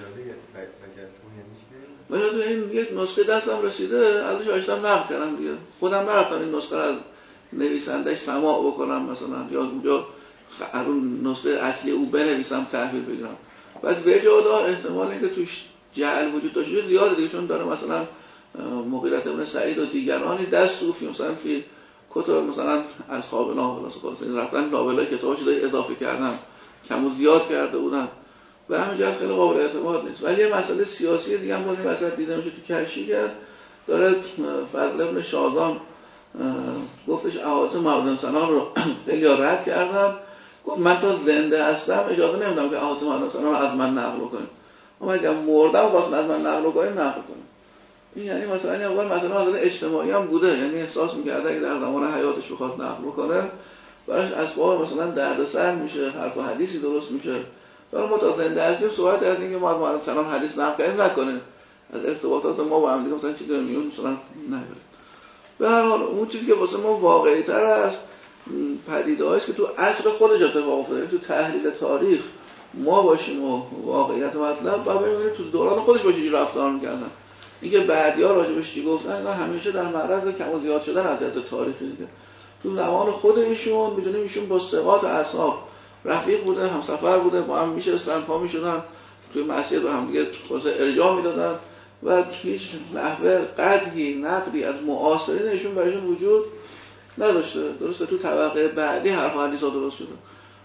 وجاده این یک نسخه دستم رسیده، ازش داشتم نقل کردم دیگه. خودم نرفتم این نسخه از نویسندش سماع بکنم مثلا، یا اونجا اون نسخه اصلی او بنویسم تحویل بگیرم. بعد وجاده احتمال اینکه توش جعل وجود داشته زیاده دیگه، چون داره مثلا مغیرة ابن سعید و دیگرانی دست صوفی مثلا فی کتب مثلا اصحاب ناول رفتن ناولای کتاباشو داری اضافه کردن، کم و زیاد کرده بودن و همین جهت خیلی قابل اعتماد نیست. ولی یه مسئله سیاسی دیگه هم بود این وسط دیده میشه تو کشی کرد، داره فضل ابن شاذان گفتش احادیث محمد سنان رو خیلی رد کردن، گفت من تا زنده هستم اجازه نمیدم که احادیث محمد سنان رو از من نقل کنید، اما اگر مردم واسه از من نقل کنید نقل کنید. این یعنی مثلا این مسئله اجتماعی هم بوده، یعنی احساس می‌کرده اگه در زمان حیاتش بخواد نقل کنه براش اسباب مثلا دردسر میشه، حرف و حدیثی درست میشه. حالا ما تا زنده هستیم صحبت از اینکه ما محمد سنان حدیث نقل کنیم نکنه، از ارتباطات ما با هم دیگه مثلا چیزی میون مثلا نگیره. به هر حال اون چیزی که واسه ما واقعی‌تر است پدیده‌ای است که تو عصر خودش اتفاق افتاده، تو تحلیل تاریخ ما باشیم و واقعیت مطلب و ببینیم تو دوران خودش با چه رفتار می‌کردن. اینکه بعدیا راجبش چی گفتن اینا همیشه در معرض کم و زیاد شدن از جهت تاریخی دیگه. تو زمان خود ایشون می‌دونیم ایشون با ثقات اصحاب رفیق بوده، همسفر بوده، با هم میشستن، پا میشدن توی مسجد با هم دیگه خلاص ارجاع میدادن و هیچ نحوه قدری نقدی از معاصرین ایشون برایشون وجود نداشته. درسته تو طبقه بعدی حرف و حدیثا درست شده.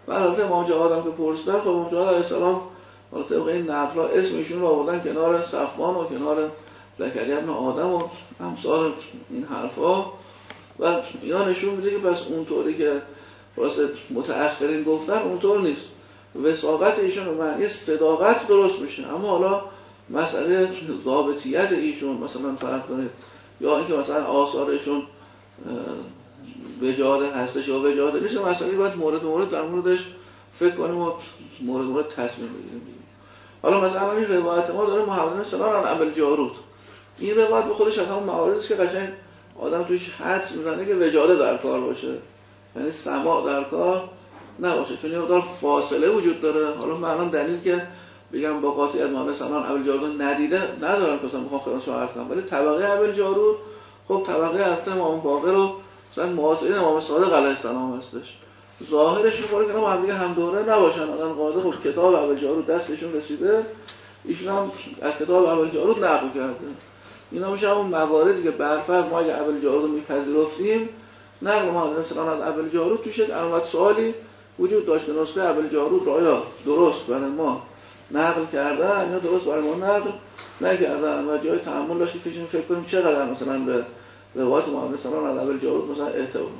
بعد از امام جواد که پرسیدن، خب امام جواد علیه السلام حالا طبق این نقل‌ها اسم ایشون رو آوردن کنار صفوان و کنار زکریا ابن آدم و امثال این حرفا و اینا نشون میده که پس اونطوری که واسه متأخرین گفتن اونطور نیست. وثاقت ایشون به معنی صداقت درست میشه، اما حالا مسئله ضابطیت ایشون مثلا فرض کنید یا اینکه مثلا آثارشون وجاده هستش یا وجاده نیست، مسئله باید مورد در موردش فکر کنیم و مورد تصمیم بگیریم. حالا مثلا این روایت ما داره محمد سنان عن ابی الجارود، این روایت به خودش از همون مواردی است که قشنگ آدم توش حدس میزنه که وجاده در کار باشه، یعنی سماع در کار نباشه، چون یه مقدار فاصله وجود داره. حالا من الان دلیل که بگم با قاطعیت محمد سنان ابی الجارود ندیده ندارم که مثلا بخوام خودم عرض کنم، ولی طبقه ابی الجارود خب طبقه از امام باقر و مثلا معاصرین امام صادق علیه السلام هستش. ظاهرش می‌خوره که هم دیگه هم دوره نباشن. الان قاعده خب کتاب ابی الجارود دستشون رسیده، ایشون هم از کتاب ابی الجارود نقل کرده. اینا میشه اون مواردی که برفرض ما اگه ابی الجارود رو میپذیرفتیم، نقل محمد مثلا از ابی الجارود توش یک علامت سوالی وجود داشت که نسخه ابی الجارود رو آیا درست برای ما نقل کردن یا درست برای ما نقل نکردن و جای تأمل داشت که فکر کنیم چقدر مثلا به روایت محمد صلی الله علیه و آله الجارود مثلا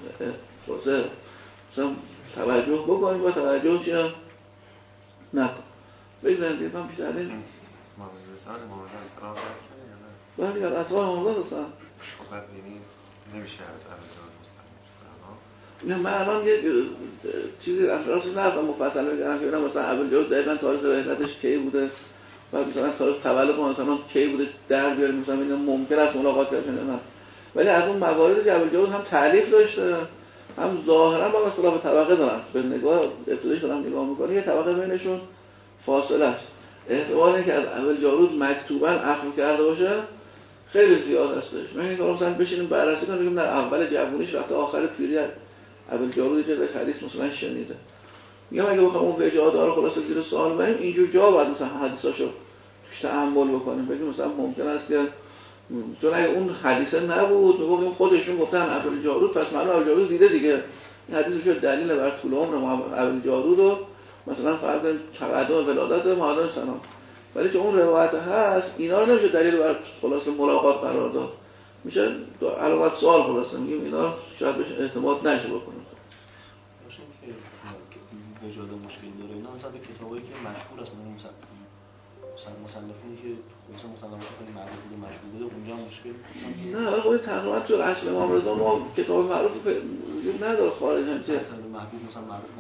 توجه بکنیم و توجه چه نکن. بگذاریم دیگه من پیش علی محمد رسان محمد السلام کرده یا نه؟ باید دیگر اصحاب محمد هستن. خب بعد یعنی نمیشه از الجارود مستقیم شد. نه من الان یک چیزی راستی نرفتم مفصل بگم که اینا مثلا الجارود دقیقاً تاریخ رحلتش کی بوده و مثلا تاریخ تولد مثلا کی بوده در بیاریم، مثلا اینا ممکن است ملاقات کرده نه، ولی از اون مواردی که الجارود هم تألیف داشته هم ظاهرا با اختلاف طبقه دارن، به نگاه ابتدایش دارم نگاه می‌کنم یه طبقه بینشون فاصله است. احتمال اینکه از الجارود مکتوباً عقل کرده باشه خیلی زیاد هستش. من اینو مثلا بشینیم بررسی کنیم بگیم نه اول جوونیش رفته آخر پیری الجارود چه حدیث مثلا شنیده. میگم اگه بخوام اون وجاده رو خلاص زیر سوال بریم اینجور جا باید مثلا حدیثاشو توش تأمل بکنیم، بگیم مثلا ممکن است که چون اگه اون حدیثه نبود میگفتیم خودشون گفتن الجارود پس معلومه الجارود دیده دیگه، این حدیث شد دلیل بر طول عمر الجارود و مثلا فرض کنیم تقدم ولادت محمد سنان، ولی چون اون روایت هست اینا رو نمیشه دلیل بر خلاصه ملاقات قرار داد، میشه علامت سوال خلاصه میگیم اینا شاید بهش اعتماد نشه بکنیم. باشه که وجاده مشکل داره اینا مثلا به کتابایی که مشهور است مثلا مصنفینی که مثلا مصنفات خیلی معروف بوده مشهور بوده اونجا مشکل نه ولی خب تقریبا تو اصل امام رضا ما کتاب معروف وجود نداره خارج هم چه مثلا محبوب مثلا معروف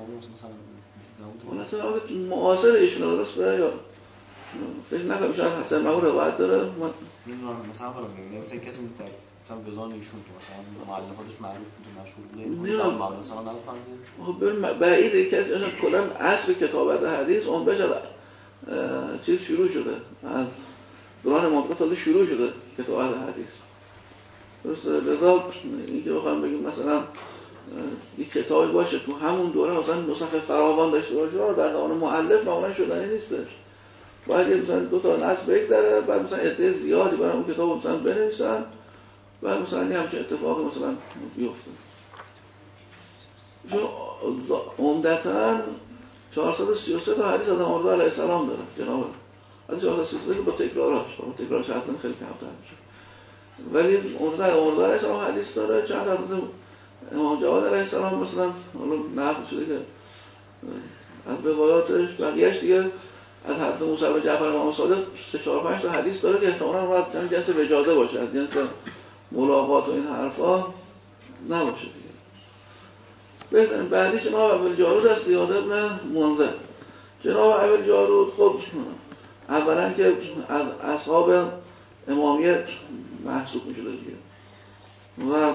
نبود مثلا معاصر ایشون درسته یا فکر نکنم شاید حسن محمود روایت داره مثلا برام مثلا کسی مثلا بزان ایشون که مثلا مؤلفاتش معروف بوده مشهور بوده مثلا محمد صلی الله علیه و آله خب بعید کسی کلا اصل کتابت حدیث اون بشه چیز شروع شده از دوران امام تا شروع شده کتابت حدیث درسته. لذا اینکه بخوام بگیم مثلا یک کتابی باشه تو همون دوره مثلا نسخه فراوان داشته باشه در زمان مؤلف معمولا شدنی نیستش، باید مثلا دو تا نسل بگذره بعد مثلا عده زیادی برای اون کتاب مثلا بنویسن بعد مثلا همچین اتفاقی مثلا بیفته. چون عمدتاً 433 تا حدیث از امام رضا علیه السلام داره جناب، از 433 که با تکرارش اصلا خیلی کمتر میشه، ولی عمدتاً امام رضا علیه السلام حدیث داره. چند تا از امام جواد علیه السلام مثلا حالا نقل شده که از روایاتش بقیه‌اش دیگه از حضرت موسی و جعفر امام صادق 3-4-5 تا حدیث داره که احتمالاً باید جنس وجاده باشه، از جنس ملاقات و این حرفا نباشه دیگه. بهترین بعدی جناب ابی الجارود از زیاد ابن منذر. جناب ابی الجارود خب اولا که از اصحاب امامیت محسوب میشه دیگه و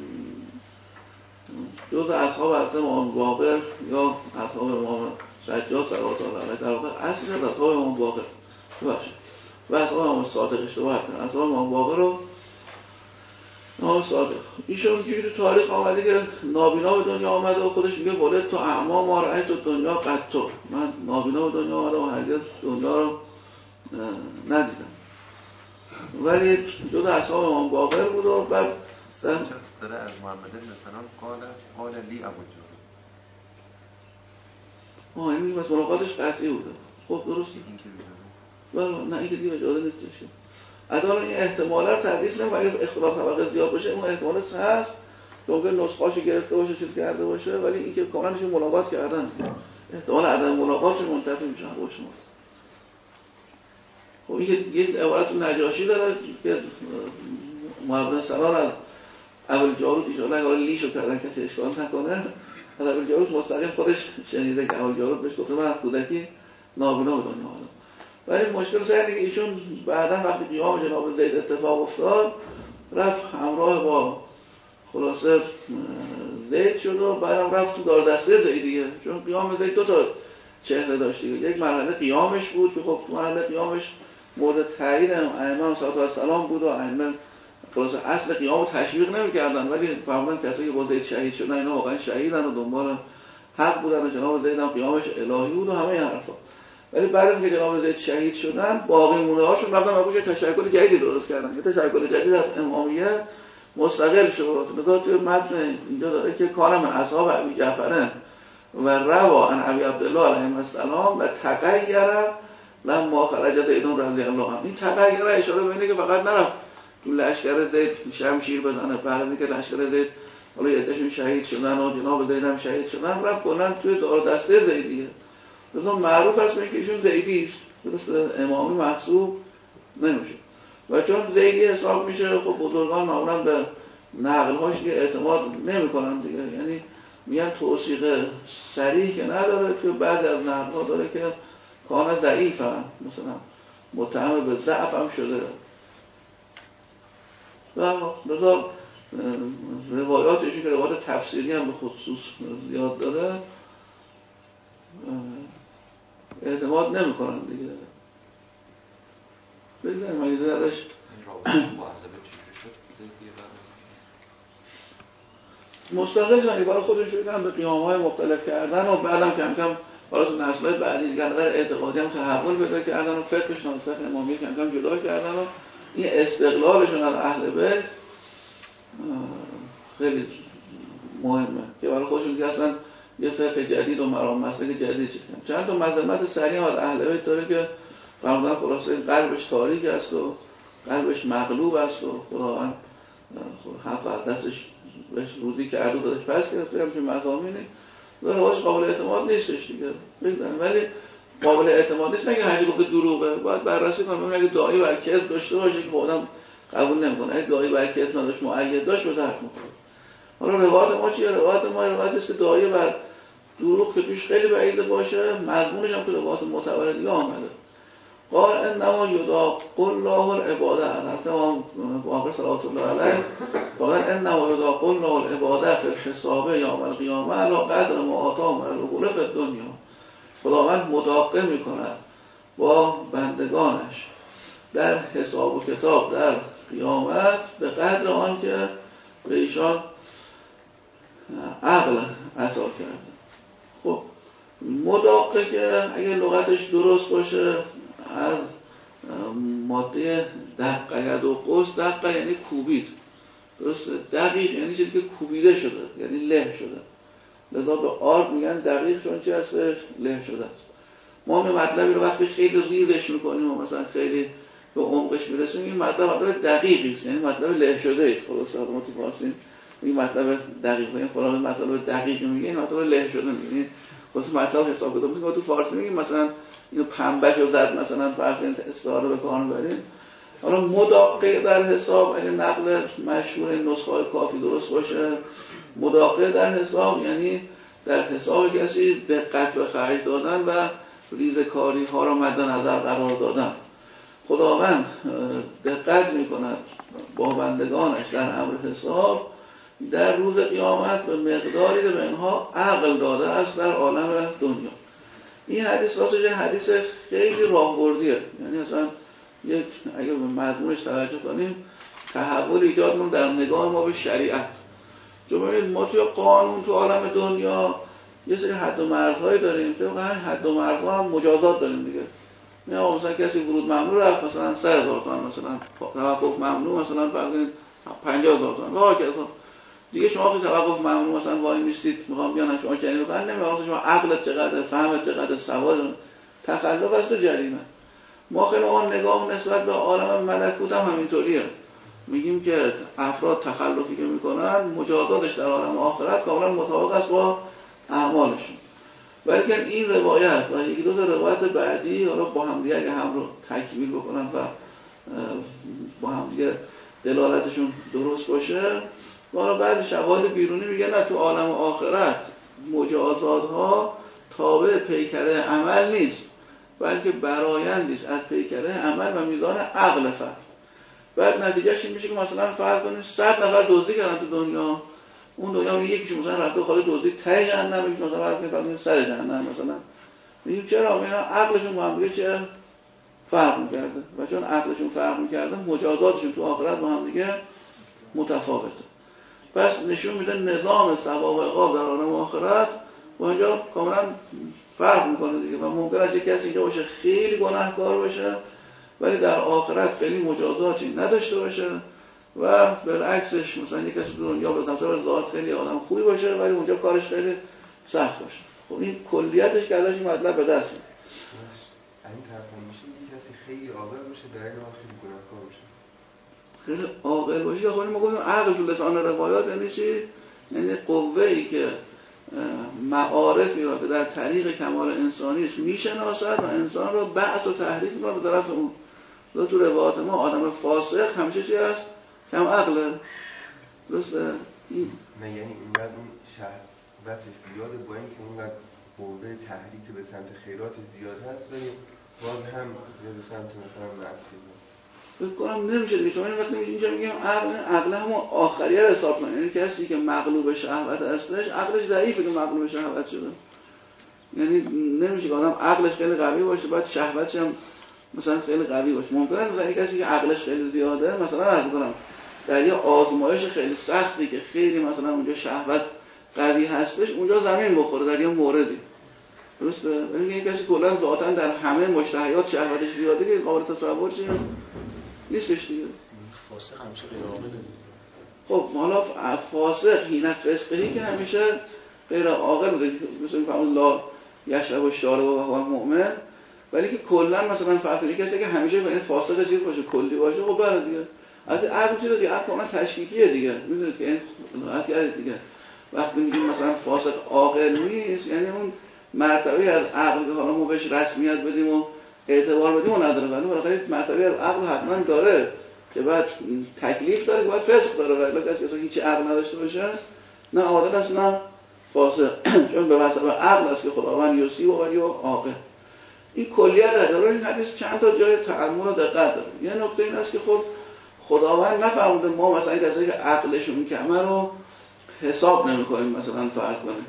جز اصحاب از امام باقر یا اصحاب امام سجاد صلوات الله علیه در واقع اصل از اصحاب امام باقر باشه و اصحاب امام صادق اشتباه کردن، اصحاب امام باقر رو امام صادق ایشون جوری تو تاریخ آمده که نابینا به دنیا آمده و خودش میگه ولد تو اعما ما رأیت تو دنیا قطع، من نابینا به دنیا آمده و هرگز دنیا رو ندیدم، ولی جز اصحاب امام باقر بود و بعد داره از محمد بن سنان قال لی ابو الجارود این بس ملاقاتش قطعی بوده. خب درسته. بله نه اینکه دیگه اجازه نیست که عدالت این احتمالا رو تعریف نمی‌کنه. اگه اختلاف طبقه زیاد باشه اون احتمالش هست که ممکن نسخه‌اشو گرفته باشه چیز کرده باشه، ولی اینکه کاملا میشه ملاقات کردن احتمال عدم ملاقاتش منتفی میشه با شما. خب این یه عبارت نجاشی داره که محمد سلام از اول جارود ایشالا اگه لیشو کردن کسی اشکال نکنه، اول جارود مستقیم خودش شنیده که اول جارود بهش گفته من از کودکی نابینا به دنیا آمدم. ولی مشکل سر اینه که ایشون بعدا وقتی قیام جناب زید اتفاق افتاد رفت همراه با خلاصه زید شد و بعدم رفت تو داردسته زیدیه، چون قیام زید دو تا چهره داشت دیگه. یک مرحله قیامش بود که خب تو مرحله قیامش مورد تایید ائمه صلی الله علیه و بود و ائمه خلاصه اصل قیامو تشویق نمی‌کردن، ولی فهمیدن کسایی که با زید شهید شدن اینا واقعا شهیدن و دنبال حق بودن و جناب زید هم قیامش الهی بود و همه این حرفا. ولی بعد از اینکه جناب زید شهید شدن باقی مونده هاشون رفتن و یه تشکل جدیدی درست کردن. یه تشکل جدید از امامیه مستقل شد. نگاه تو متن اینجا داره که کان من اصحاب ابی جعفر و روا عن ابی عبدالله علیه السلام و تغیر لما خرج زید رضی الله عنه. این تغیر اشاره به اینه که فقط نرفت تو لشکر زید شمشیر بزنه، بعد اینکه لشکر زید حالا یدشون شهید شدن و جناب زید هم شهید شدن رفت کلا توی داردسته زیدیه. مثلا معروف است که ایشون زیدی است، درست امامی محسوب نمیشه و چون زیدی حساب میشه خب بزرگان معمولا به نقل‌هاش که اعتماد نمی‌کنن دیگه، یعنی میگن توثیق صریح که نداره که بعد از نقل‌ها داره که کان ضعیف هم مثلا متهم به ضعف هم شده و لذا روایاتشون که روایات تفسیری هم به خصوص زیاد داره اعتماد نمی‌کنن دیگه. بگذاریم مگه ازش مستقل شدن برای خودشون شروع کردن به قیام‌های مختلف کردن و بعدم کم کم برای تو نسل‌های بعدی دیگر در اعتقادی هم تحول پیدا کردن و فقهشون از فقه امامی کم کم جدا کردن و این استقلالشون از اهل بیت خیلی مهمه که برای خودشون دیگه اصلا یه فقه جدید و مرام مسئله جدید چیدن. چند تا مذمت سریع از اهل بیت داره که فرمودن خلاصه قلبش تاریک است و قلبش مغلوب است و خداوند حق از دستش بهش روزی کرد و دادش پس گرفته همچون مضامینی رواج قابل اعتماد نیستش دیگه بگذارن. ولی قابل اعتماد نیست نگه هرچی گفته دروغه، باید بررسی کنم اگه داعی بر کذب داشته باشه که خودم قبول نمیکنه، اگه داعی بر کذب نداشت مؤید داشت به درک میکنه. حالا روایت ما چیه؟ روایت ما روایتی است که داعی بر دروغ که توش خیلی بعید باشه، مضمونش هم که روایت معتبر دیگه آمده. قال انما یداق الله العباده حضرت امام باقر صلوات الله علیه قال انما یداق الله العباده فی الحساب یوم القیامه علی قدر ما آتاهم العقول فی الدنیا. خداوند مداقه میکند با بندگانش در حساب و کتاب در قیامت به قدر آن که به ایشان عقل عطا کرده. خب مداقه که اگه لغتش درست باشه از ماده دقه ید و قوس، دقه یعنی کوبید، درسته؟ دقیق یعنی چیزی که کوبیده شده یعنی له شده، لذا به آرد میگن دقیق چون چی هستش؟ له شده است. ما این مطلبی رو وقتی خیلی ریزش میکنیم و مثلا خیلی به عمقش میرسیم این مطلب دقیقی است، یعنی مطلب له شده است. خلاص ما تو فارسی این مطلب دقیق این فلان مطلب دقیق میگه، این مطلب له شده میگه. واسه مطلب حساب کتاب میگه تو فارسی میگیم مثلا اینو پنبهشو زد مثلا فرض کنید استعاره به کار میبریم. حالا مداقه در حساب اگه نقل مشهور نسخه های کافی درست باشه، مداقه در حساب یعنی در حساب کسی دقت به خرج دادن و ریزکاری ها را مد نظر قرار دادن. خداوند دقت میکند با بندگانش در امر حساب در روز قیامت به مقداری که به اینها عقل داده است در عالم دنیا. این حدیث راستش حدیث خیلی راهبردیه، یعنی اصلا یک اگه به مضمونش توجه کنیم تحول ایجاد می‌کنه در نگاه ما به شریعت. چون ما توی قانون تو عالم دنیا یه سری حد و مرزهایی داریم، طبقا همین حد و مرزها هم مجازات داریم دیگه. نه مثلا کسی ورود ممنوع رفت مثلا 3000 تومان، مثلا توقف ممنوع مثلا فرض کنید 50000 تومان، هر کسی دیگه شما که توقف ممنوع مثلا وای میستید میخوام بیان شما جریمه کنن، نمیدونم شما عقلت چقدر، فهمت چقدر، سواد تخلف است و جریمه. ما خیلی نگاه نسبت به عالم ملکوت هم همینطوریه، میگیم که افراد تخلفی که میکنن مجازاتش در عالم آخرت کاملا مطابق است با اعمالشون. ولی این روایت و یکی دو تا روایت بعدی حالا با هم دیگه اگه هم رو تکمیل بکنن و با هم دیگه دلالتشون درست باشه، حالا بعد شواهد بیرونی میگن نه، تو عالم آخرت مجازات ها تابع پیکره عمل نیست، بلکه برآیندی است از پیکره عمل و میزان عقل فرد. بعد نتیجهش این میشه که مثلا فرض کنید 100 نفر دزدی کردن تو دنیا، اون دنیا یکیش مثلا رفته خاله دزدی ته جهنم، یکیش مثلا رفته سر جهنم مثلا. میگیم چرا؟ اینا عقلشون با هم دیگه چه فرق می‌کرده و چون عقلشون فرق می‌کرده مجازاتشون تو آخرت با هم دیگه متفاوته. پس نشون میده نظام ثواب و عقاب در عالم آخرت با اینجا کاملا فرق میکنه دیگه و ممکن است یک کسی اینجا باشه خیلی گناهکار باشه ولی در آخرت خیلی مجازاتی نداشته باشه و بالعکسش مثلا یک کسی تو دنیا به نظر ذات خیلی آدم خوبی باشه ولی اونجا کارش خیلی سخت باشه. خب این کلیتش که ازش مطلب به دست میاد. این طرف میشه یک کسی خیلی عاقل باشه در این حال خیلی گناهکار باشه. خیلی عاقل باشه یا خب ما گفتیم عقل تو لسان روایات یعنی چی؟ یعنی قوه‌ای که معارفی را که در طریق کمال انسانی است میشناسد و انسان را بعث و تحریک میکنه به طرف اون. تو روایات ما آدم فاسق همیشه چی هست؟ کم عقله. درسته؟ نه یعنی اینقدر اون شهوتش زیاده با اینکه اونقدر قوه تحریک به سمت خیرات زیاد هست ولی باز هم به سمت مثلا معصیت. فکر کنم نمیشه دیگه. چون این وقتی اینجا میگیم عقل هم آخریه رو حساب کنه، یعنی کسی که مغلوب شهوت هستش عقلش ضعیفه که مغلوب شهوت شده. یعنی نمیشه که آدم عقلش خیلی قوی باشه بعد شهوتش هم مثلا خیلی قوی باشه. ممکنه مثلا کسی که عقلش خیلی زیاده مثلا عرض کنم در یه آزمایش خیلی سختی که خیلی مثلا اونجا شهوت قوی هستش اونجا زمین بخوره در یه موردی. درسته؟ ولی این کسی کلا ذاتاً در همه مشتهیات شهوتش زیاده که قابل تصور چیه؟ نیستش دیگه. فاسق همیشه غیر عاقله دیگه. خب حالا فاسق هینه فسقهی که همیشه غیر عاقل بوده، مثلا میفهمون لا یشرب الشارب و هو مؤمن، ولی که کلا مثلا فرقی کسی که همیشه یعنی فاسق چیز باشه کلی باشه خب بله دیگه. از عقل چیه دیگه؟ عقل کاملا تشکیکیه دیگه. میدونید که این راحت کرد دیگه. وقتی میگیم مثلا فاسق عاقل نیست یعنی اون مرتبه از عقل که حالا ما بهش رسمیت بدیم و اعتبار بدیم و نداره، ولی بالاخره مرتبه از عقل حتما داره که بعد تکلیف داره که بعد فسق داره. ولی کسی اصلا هیچ عقل نداشته باشه نه عادل است نه فاسق چون به حسب عقل است که خداوند یوسی و ولی عاقل. این کلیت داره. این حدیث چند تا جای تأمل و دقت داره. یه نکته این است که خب خداوند نفرموده ما مثلا کسایی که عقلشون کمه رو حساب نمی‌کنیم مثلا فرض کنیم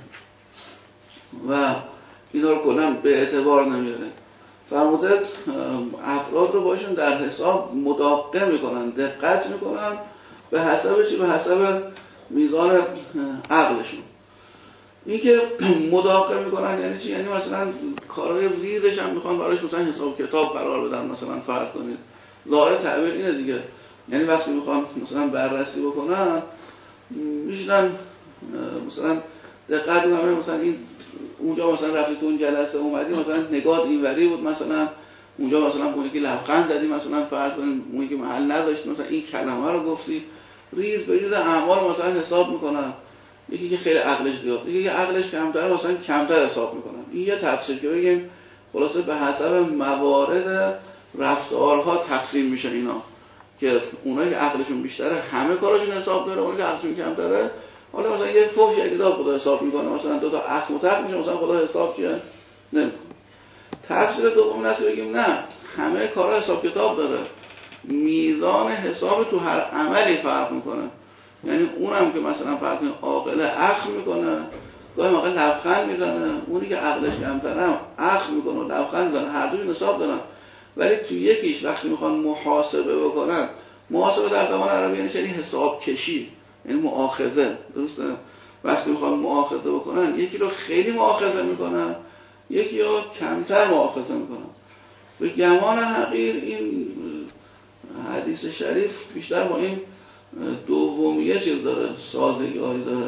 و اینا رو کلا به اعتبار نمیاره. فرموده افراد رو باشون در حساب مداقه میکنن، دقت میکنن به حسب چی؟ به حسب میزان عقلشون. این که مداقه میکنن یعنی چی؟ یعنی مثلا کارهای ریزش هم میخوان براش مثلا حساب کتاب قرار بدن مثلا فرض کنید. ظاهر تعبیر اینه دیگه. یعنی وقتی میخوان مثلا بررسی بکنن میشنن مثلا دقت میکنن مثلا این اونجا مثلا رفتی تو اون جلسه اومدی مثلا نگاه اینوری بود مثلا اونجا مثلا اون یکی لبخند زدی مثلا فرض کنیم اون یکی محل نداشت مثلا این کلمه رو گفتی ریز به ریز اعمال مثلا حساب میکنن. یکی که خیلی عقلش زیاد یکی که عقلش کمتره مثلا کمتر حساب میکنن. این یه تفسیر که بگیم خلاصه به حسب موارد رفتارها تقسیم میشه اینا که اونایی که عقلشون بیشتره همه کاراشون حساب داره، اونایی که عقلشون کمتره حالا مثلا یه فحش اگه داد خدا حساب میکنه مثلا دو تا اخ متق میشه مثلا خدا حساب چیه نمیکنه. تفسیر دوم این است که بگیم نه همه کارا حساب کتاب داره، میزان حساب تو هر عملی فرق میکنه. یعنی اونم که مثلا فرض کنید عاقل اخ میکنه گاهی موقع لبخند میزنه، اونی که عقلش کمتره اخ میکنه و لبخند میزنه، هر دوی حساب دارن. ولی تو یکیش وقتی میخوان محاسبه بکنن، محاسبه در زبان عربی یعنی حساب کشی یعنی مؤاخذه. درسته؟ وقتی میخوان مؤاخذه بکنن یکی رو خیلی مؤاخذه میکنن یکی رو کمتر مؤاخذه میکنن. به گمان حقیر این حدیث شریف بیشتر با این دومی یه چیز داره، سازگاری داره.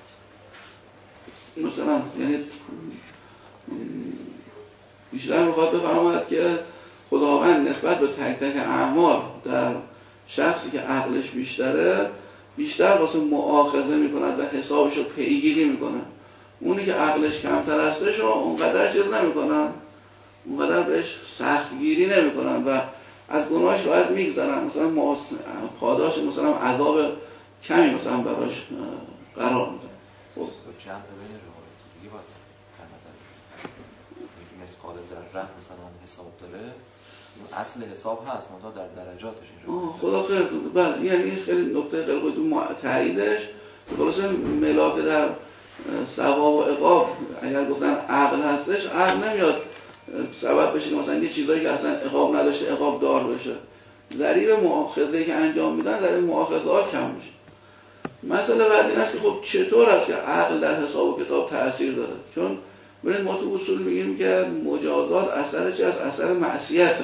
مثلا یعنی بیشتر میخواد بفرماید که خداوند نسبت به تک تک اعمال در شخصی که عقلش بیشتره بیشتر واسه مؤاخذه میکنه و حسابشو پیگیری میکنه. اونی که عقلش کمتر هستش و اونقدر چیز نمیکنن، اونقدر بهش سختگیری نمیکنن و از گناهش راحت میگذرن. مثلا پاداش مثلا عذاب کمی مثلا براش قرار میده. خب جمع بین روایت دیگه باید در نظر بگیریم. مثقال ذره مثلا حساب داره، اصل حساب هست منتها در درجاتش اینجا. خدا خیر کنه. بله یعنی خیلی نکته خیلی خوبی تو تاییدش خلاصه ملاک در ثواب و عقاب اگر گفتن عقل هستش، عقل نمیاد سبب بشه که مثلا یه چیزایی که اصلا عقاب نداشته عقاب دار بشه. ضریب مؤاخذه‌ای که انجام میدن ضریب مؤاخذه‌ها کم میشه. مسئله بعد این است که خب چطور است که عقل در حساب و کتاب تأثیر داره؟ چون ببینید ما تو اصول میگیم که مجازات اثر چی است؟ اثر معصیته.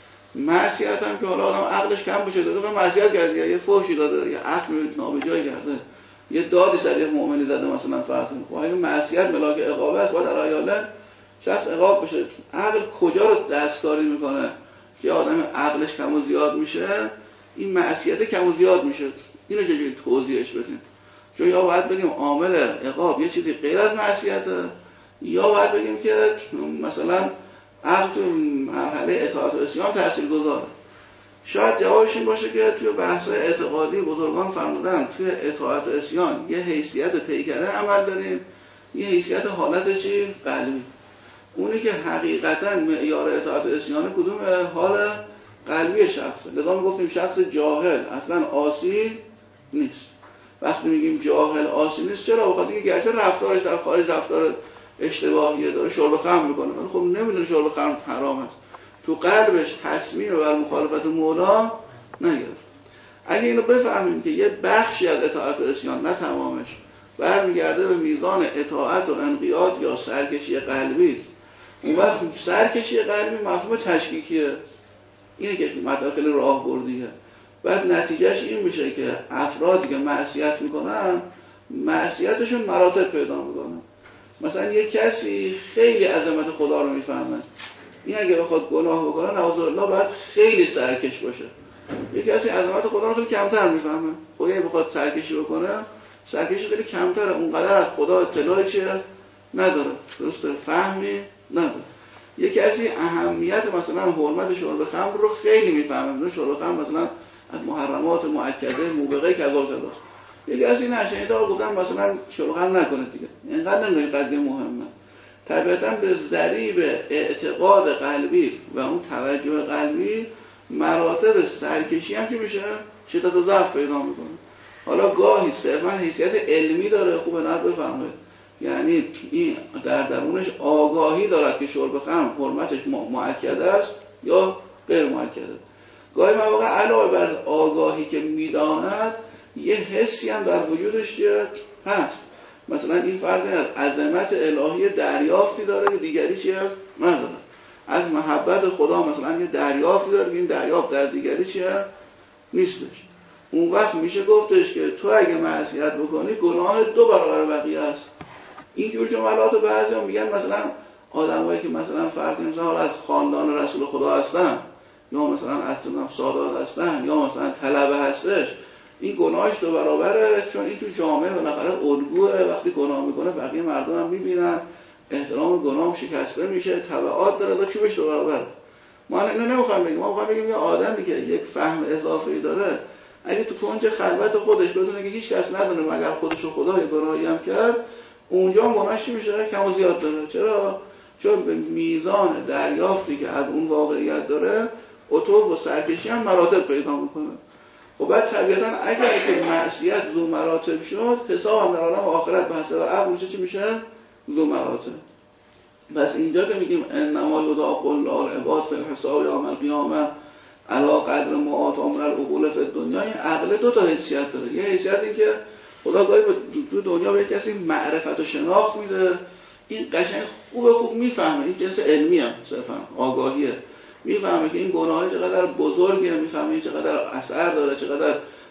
معصیت هم که حالا آدم عقلش کم بشه داده و معصیت کرده، یه فحشی داده، یه عقل نابجایی کرده، یه دادی سر یه مؤمنی زده مثلا فرض کنید. این معصیت ملاک عقاب است و در آیات شخص عقاب بشه. عقل کجا رو دستکاری میکنه که آدم عقلش کم و زیاد میشه؟ این معصیت کم و زیاد میشه. اینو چجوری توضیحش بدیم؟ چون یا باید بگیم عامل عقاب یه چیزی غیر از معصیته، یا باید بگیم که مثلا عقل تو مرحله اطاعت و عصیان تاثیرگذاره. شاید جوابش این باشه که توی بحث‌های اعتقادی بزرگان فرمودن توی اطاعت و عصیان یه حیثیت پیکره عمل داریم، یه حیثیت حالت چی؟ قلبی. اونی که حقیقتاً معیار اطاعت و عصیان کدومه؟ حال قلبی شخصه. لذا ما گفتیم شخص جاهل اصلا عاصی نیست. وقتی میگیم جاهل عاصی نیست چرا؟ بخاطر اینکه گرچه رفتارش در خارج رفتار اشتباهیه، داره شرب خمر میکنه ولی خب نمیدونه شرب خمر حرام است. تو قلبش تصمیم بر مخالفت مولا نگرفت. اگه اینو بفهمیم که یه بخشی از اطاعت و عصیان نه تمامش برمیگرده به میزان اطاعت و انقیاد یا سرکشی قلبی، اون وقت سرکشی قلبی مفهوم تشکیکیه. اینه که مطلب خیلی راهبردیه. بعد نتیجهش این میشه که افرادی که معصیت میکنن معصیتشون مراتب پیدا میکنن. مثلا یک کسی خیلی عظمت خدا رو میفهمه، این اگه بخواد گناه بکنه نعوذالله باید خیلی سرکش باشه. یک کسی عظمت خدا رو خیلی کمتر میفهمه، خب اگه بخواد سرکشی بکنه سرکشی خیلی کمتره، اونقدر از خدا اطلاعی چیه نداره، درسته؟ فهمی نداره. یک کسی اهمیت مثلا حرمت شرب خمر رو خیلی میفهمه، مثلا شرب خمر مثلا از محرمات مؤکده موبقه کذا کذاست. یک کسی نشنیده گفتن مثلا شرب خمر نکنه دیگه، اینقدر نمیدونه قضیه مهمه. طبیعتاً به ذریب اعتقاد قلبی و اون توجه قلبی مراتب سرکشی هم چی میشه؟ شدت و ضعف پیدا میکنه. حالا گاهی صرفاً حیثیت علمی داره، خوبه نه بفهمید، یعنی این در درونش آگاهی دارد که شرب خمر حرمتش مؤکد است یا غیر مؤکده. گاهی مواقع علاوه بر آگاهی که میداند یه حسی هم در وجودش هست. مثلا این فرد از عظمت الهی دریافتی داره که دیگری چیه نداره. از محبت خدا مثلا یه دریافتی داره که این دریافت در دیگری چیه نیستش. اون وقت میشه گفتش که تو اگه معصیت بکنی گناه 2 برابر بقیه است. این جور جملات رو بعضیا میگن مثلا آدمایی که مثلا فرض مثلا از خاندان رسول خدا هستن یا مثلا از سادات هستن یا مثلا طلبه هستش، این گناهش 2 برابره، چون این تو جامعه بالاخره الگوه، وقتی گناه میکنه بقیه مردم هم میبینن، احترام گناه شکسته میشه، تبعات داره، دا چوبش 2 برابره. ما اینو نمیخوایم بگیم، ما میخوایم بگیم یه آدمی که یک فهم اضافه‌ای داره اگه تو کنج خلوت خودش بدونه که هیچ کس ندونه مگر خودش و خدا یه گناهی هم کرد، اونجا گناهش چی میشه؟ کم و زیاد داره. چرا؟ چون به میزان دریافتی که از اون واقعیت داره عطو و سرکشی هم مراتب پیدا میکنه. و بعد طبیعتاً اگر که معصیت ذو مراتب شد، حساب هم در عالم آخرت به حساب عقل میشه چی میشه؟ ذو مراتب. بس اینجا که میگیم انما یدعى الله العباد فی الحساب یوم القیامه علی قدر ما آتاهم من العقول فی الدنیا. این عقل 2 تا حیثیت داره. یه حیثیت این که خدا گاهی تو دنیا به کسی معرفت و شناخت میده، این قشنگ خوب میفهمه، این جنس علمی هم صرفا آگاهیه، میفهمه که این گناه چقدر بزرگه، میفهمه چقدر اثر داره، چقدر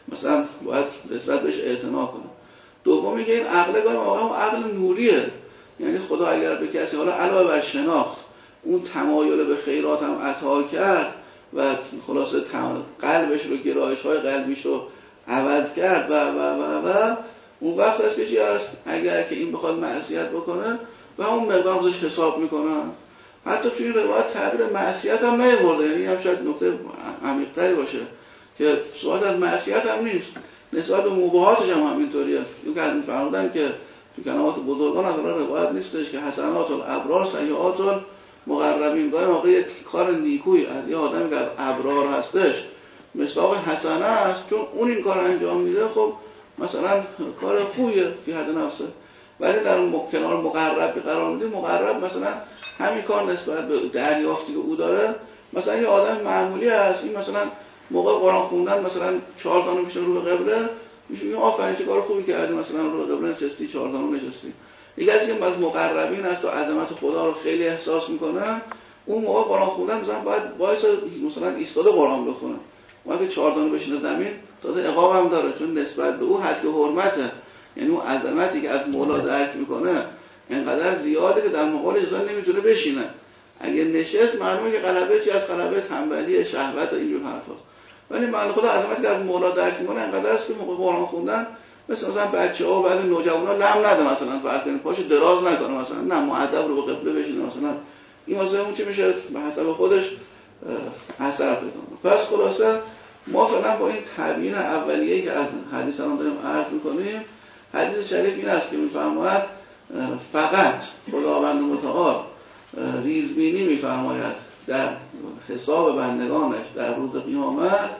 مثلا باید نسبت بهش اعتنا کنه. دوم میگه این عقل گاهی موقع اون عقل نوریه، یعنی خدا اگر به کسی حالا علاوه بر شناخت اون تمایل به خیرات هم عطا کرد و خلاصه قلبش رو، گرایش‌های قلبیش رو عوض کرد و اون وقت هست که چی هست؟ اگر که این بخواد معصیت بکنه و اون مقدار ازش حساب میکنن. حتی توی این روایت تعبیر معصیت هم نیورده، یعنی هم شاید نکته عمیق‌تری باشه که صحبت از معصیت هم نیست، نسبت به مباحاتش هم همینطوریه. یکی فرمودن که تو کلمات بزرگان از اون روایت نیستش که حسنات الابرار سیئات المقربین. گاهی موقع یک کار نیکویی از یه آدمی که از ابرار هستش مصداق حسنه است، چون اون این کار انجام میده، خب مثلا کار خوبیه فی حد نفسه. ولی در کنار مقرب که قرار میده، مقرب مثلا همین کار نسبت به دریافتی که او داره، مثلا یه آدم معمولی هست، این مثلا موقع قرآن خوندن مثلا 4 تا میشه رو به قبله، میشه آفرین چه کار خوبی کردی، مثلا رو به قبله نشستی 4 تا نشستی. دیگه از این از مقربین است و عظمت خدا رو خیلی احساس میکنن، اون موقع قرآن خوندن مثلا باید مثلا ایستاده قرآن بخونه. وقتی 4 تا بشینه زمین تازه عقاب هم داره، چون نسبت به او حد حرمته، یعنی اون عظمتی که از مولا درک میکنه اینقدر زیاده که در مقابل انسان نمیتونه بشینه. اگه نشست معلومه که غلبه چی از غلبه تنبلی، شهوت و اینجور حرفاست. ولی معنی خدا عظمتی که از مولا درک میکنه اینقدر است که موقع قرآن خوندن مثلا بچه‌ها و بعد نوجوانا لم نده، مثلا فرض کنید پاشو دراز نکنه، مثلا نه مؤدب رو به قبله بشینه، مثلا این واسه اون چی میشه به حسب خودش اثر پیدا کنه. پس خلاصه ما فعلا با این تبیین اولیه‌ای که از حدیث الان داریم عرض می‌کنیم، حدیث شریف این است که می‌فرماید فقط خداوند متعال ریزبینی می‌فرماید در حساب بندگانش در روز قیامت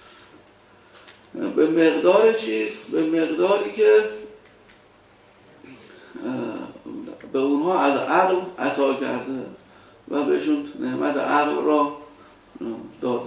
به مقدار چی؟ به مقداری که به اونها از عقل عطا کرده و بهشون نعمت عقل را داده.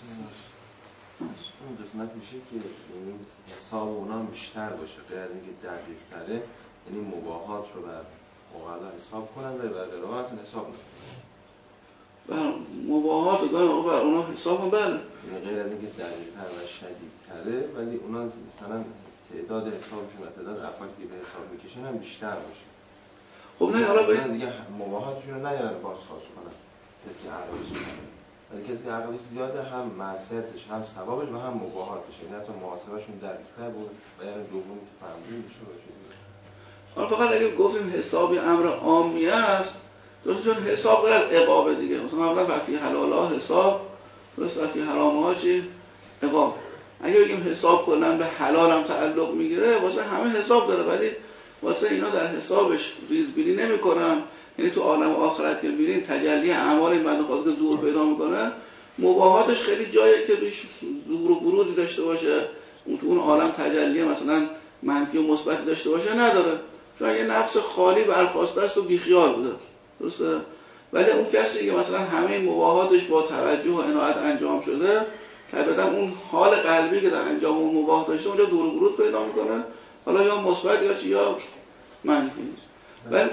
اون قسمت میشه که حساب اونا بیشتر باشه، غیر از اینکه دقیق تره، یعنی مباحات رو بر مقدر حساب کنن و بر قرائت حساب نکنن. بر مباحات رو بر اونا حساب کنن، بله. یعنی غیر از اینکه دقیق تر و شدید تره، ولی اونا مثلا تعداد حسابشون و تعداد افعالی که به حساب میکشن هم بیشتر باشه. خب نه حالا دیگه مباحاتشون رو نیارن بازخواست کنن کسی که عقلش ولی کسی که عقلش زیاده هم معصیتش هم ثوابش و هم مباحاتش، یعنی حتی محاسبهشون دقیق‌تر بود. بیان دومی که فهمیدیم میشه باشه. حالا فقط اگه گفتیم حسابی امر عامی است، درسته، چون حساب غیر از عقاب دیگه، مثلا اولا فی حلال‌ها حساب، درست، فی حرام‌ها چی؟ عقاب. اگه بگیم حساب کلا به حلال هم تعلق میگیره، واسه همه حساب داره، ولی واسه اینا در حسابش ریزبینی نمی‌کنن. یعنی تو عالم آخرت که می‌بینین تجلی اعمال این بنده خدا که ظهور پیدا می‌کنه، مباحاتش خیلی جایی که روش ظهور و بروزی داشته باشه، اون تو اون عالم تجلی مثلا منفی و مثبتی داشته باشه نداره، چون یه نفس خالی برخواسته است و بیخیال بوده، درسته. ولی اون کسی که مثلا همه مباحاتش با توجه و عنایت انجام شده، طبعا اون حال قلبی که در انجام اون مباح داشته اونجا دور و برود پیدا می‌کنه، حالا یا مثبت یا چی یا منفی. ولی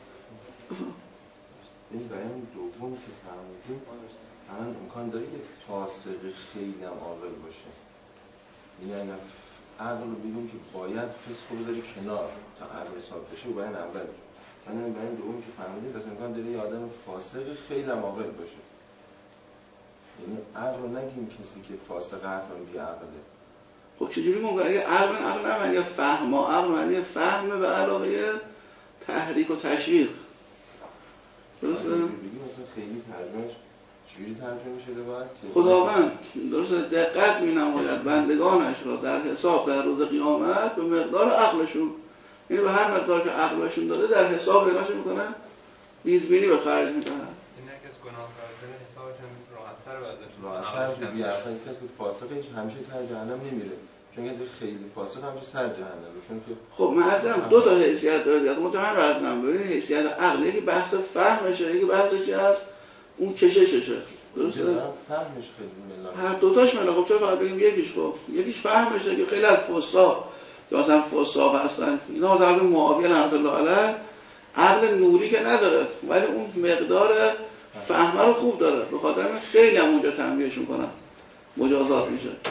این بیان دوم که فهمیدیم الان امکان داره که فاسق خیلی هم عاقل باشه، یعنی عقل رو بگیم که باید فسق رو بذاری کنار تا عقل حساب بشه و بیان اول من بیان دوم که فهمیدیم پس امکان داره یه آدم فاسق خیلی هم عاقل باشه، یعنی عقل رو نگیم کسی که فاسق حتما بی عقله. خب چجوری ممکنه؟ اگه عقل نه معنی فهم، عقل معنی فهم به علاوه تحریک و تشویق، درسته؟ بگیم مثلا خیلی ترجمهش چجوری ترجمه شده باید که خداوند درسته دقت می‌نماید بندگانش را در حساب در روز قیامت به مقدار عقلشون، یعنی به هر مقدار که عقلشون داده در حساب نگاهش میکنن، ریزبینی به خرج میکنن. این کس گناه کردن حسابش هم راحت‌تر راحت‌تر بی عقل کسی که فاسقه همیشه ته جهنم نمیره، چون کسی خیلی فاسق همیشه سر جهنم، چون که خب من عرضم دو تا حیثیت داره دیگه، متهم رفتم ببینید حیثیت عقل، یکی بحث فهمشه، یکی بحث چی هست اون کشششه، درسته؟ فهمش خیلی ملاک، هر دو تاش ملاک. خب چرا فقط بگیم یکیش؟ خب یکیش فهمشه که خیلی از فساق که مثلا فساق هستن اینا حضرت معاویه رحمت الله علیه عقل نوری که نداره، ولی اون مقدار فهم رو خوب داره، به خاطر همین خیلی هم اونجا تنبیهشون کنن مجازات میشه.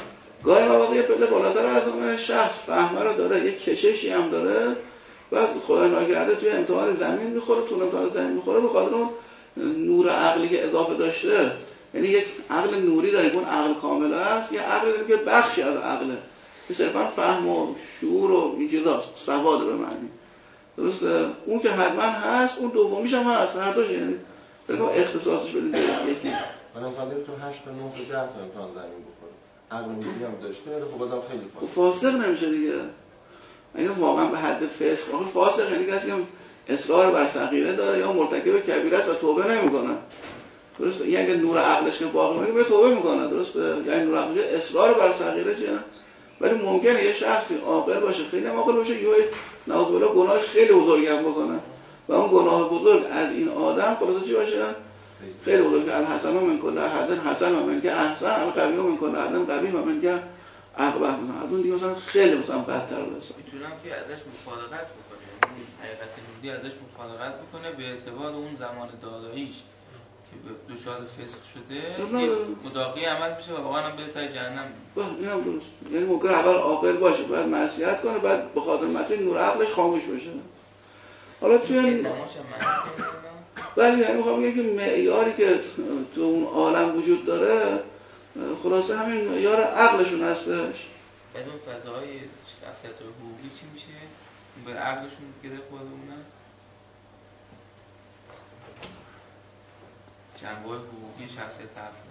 گاهی مواقع یه پله بالاتر از اون شخص فهمه رو داره، یه کششی هم داره، بعد خدا ناگرده توی امتحان زمین میخوره، تو امتحان زمین میخوره، به خاطر اون نور عقلی که اضافه داشته، یعنی یک عقل نوری داریم، اون عقل کامل است، یه عقل داریم که بخشی از عقله که صرفا فهم و شعور و این چیزاست، سواد به معنی درسته. اون که حتما هست، اون دومیش هم هست، هر دوش، یعنی بریم اختصاصش بدیم یکی. مثلا خاطر تو 8 تا 9 تا 10 تا امتحان زمین بخوره، عقل نوری هم داشته، ولی خب بازم خیلی خب فاسق نمیشه دیگه. اگه واقعا به حد فسق، آخه فاسق یعنی کسی که اصرار بر صغیره داره یا مرتکب کبیره است و توبه نمیکنه، درسته. این اگه نور عقلش که باقی مونه، میره توبه میکنه، درسته. یعنی نور عقلش اصرار بر صغیره چیه، ولی ممکنه یه شخصی عاقل باشه، خیلی هم عاقل باشه، یه نعوذ بالله گناه خیلی بزرگی هم بکنه و اون گناه بزرگ از این آدم خلاص چی باشه، خیلی بزرگ. الحسن من کل احد حسن و من که احسن، القوی من کل احد قوی و من که اقبح، مثلا از اون دیگه مثلا خیلی مثلا بدتر باشه. میتونم که ازش مخالفت بکنه، یعنی حقیقت نوری ازش مخالفت بکنه به اعتبار اون زمان داداییش که دچار فسق شده، مداقی عمل میشه و واقعا هم بره تا جهنم. این هم درست. یعنی ممکن اول عاقل باشه، بعد معصیت کنه، بعد به خاطر معصیت نور عقلش خاموش بشه. حالا توی ولی یعنی میخوام بگم که معیاری که تو اون عالم وجود داره خلاصه همین معیار عقلشون هستش. بعد اون فضاهای شخصیت حقوقی چی میشه؟ به عقلشون گره خورده اونم؟ جنبه حقوقی شخصیت افراد.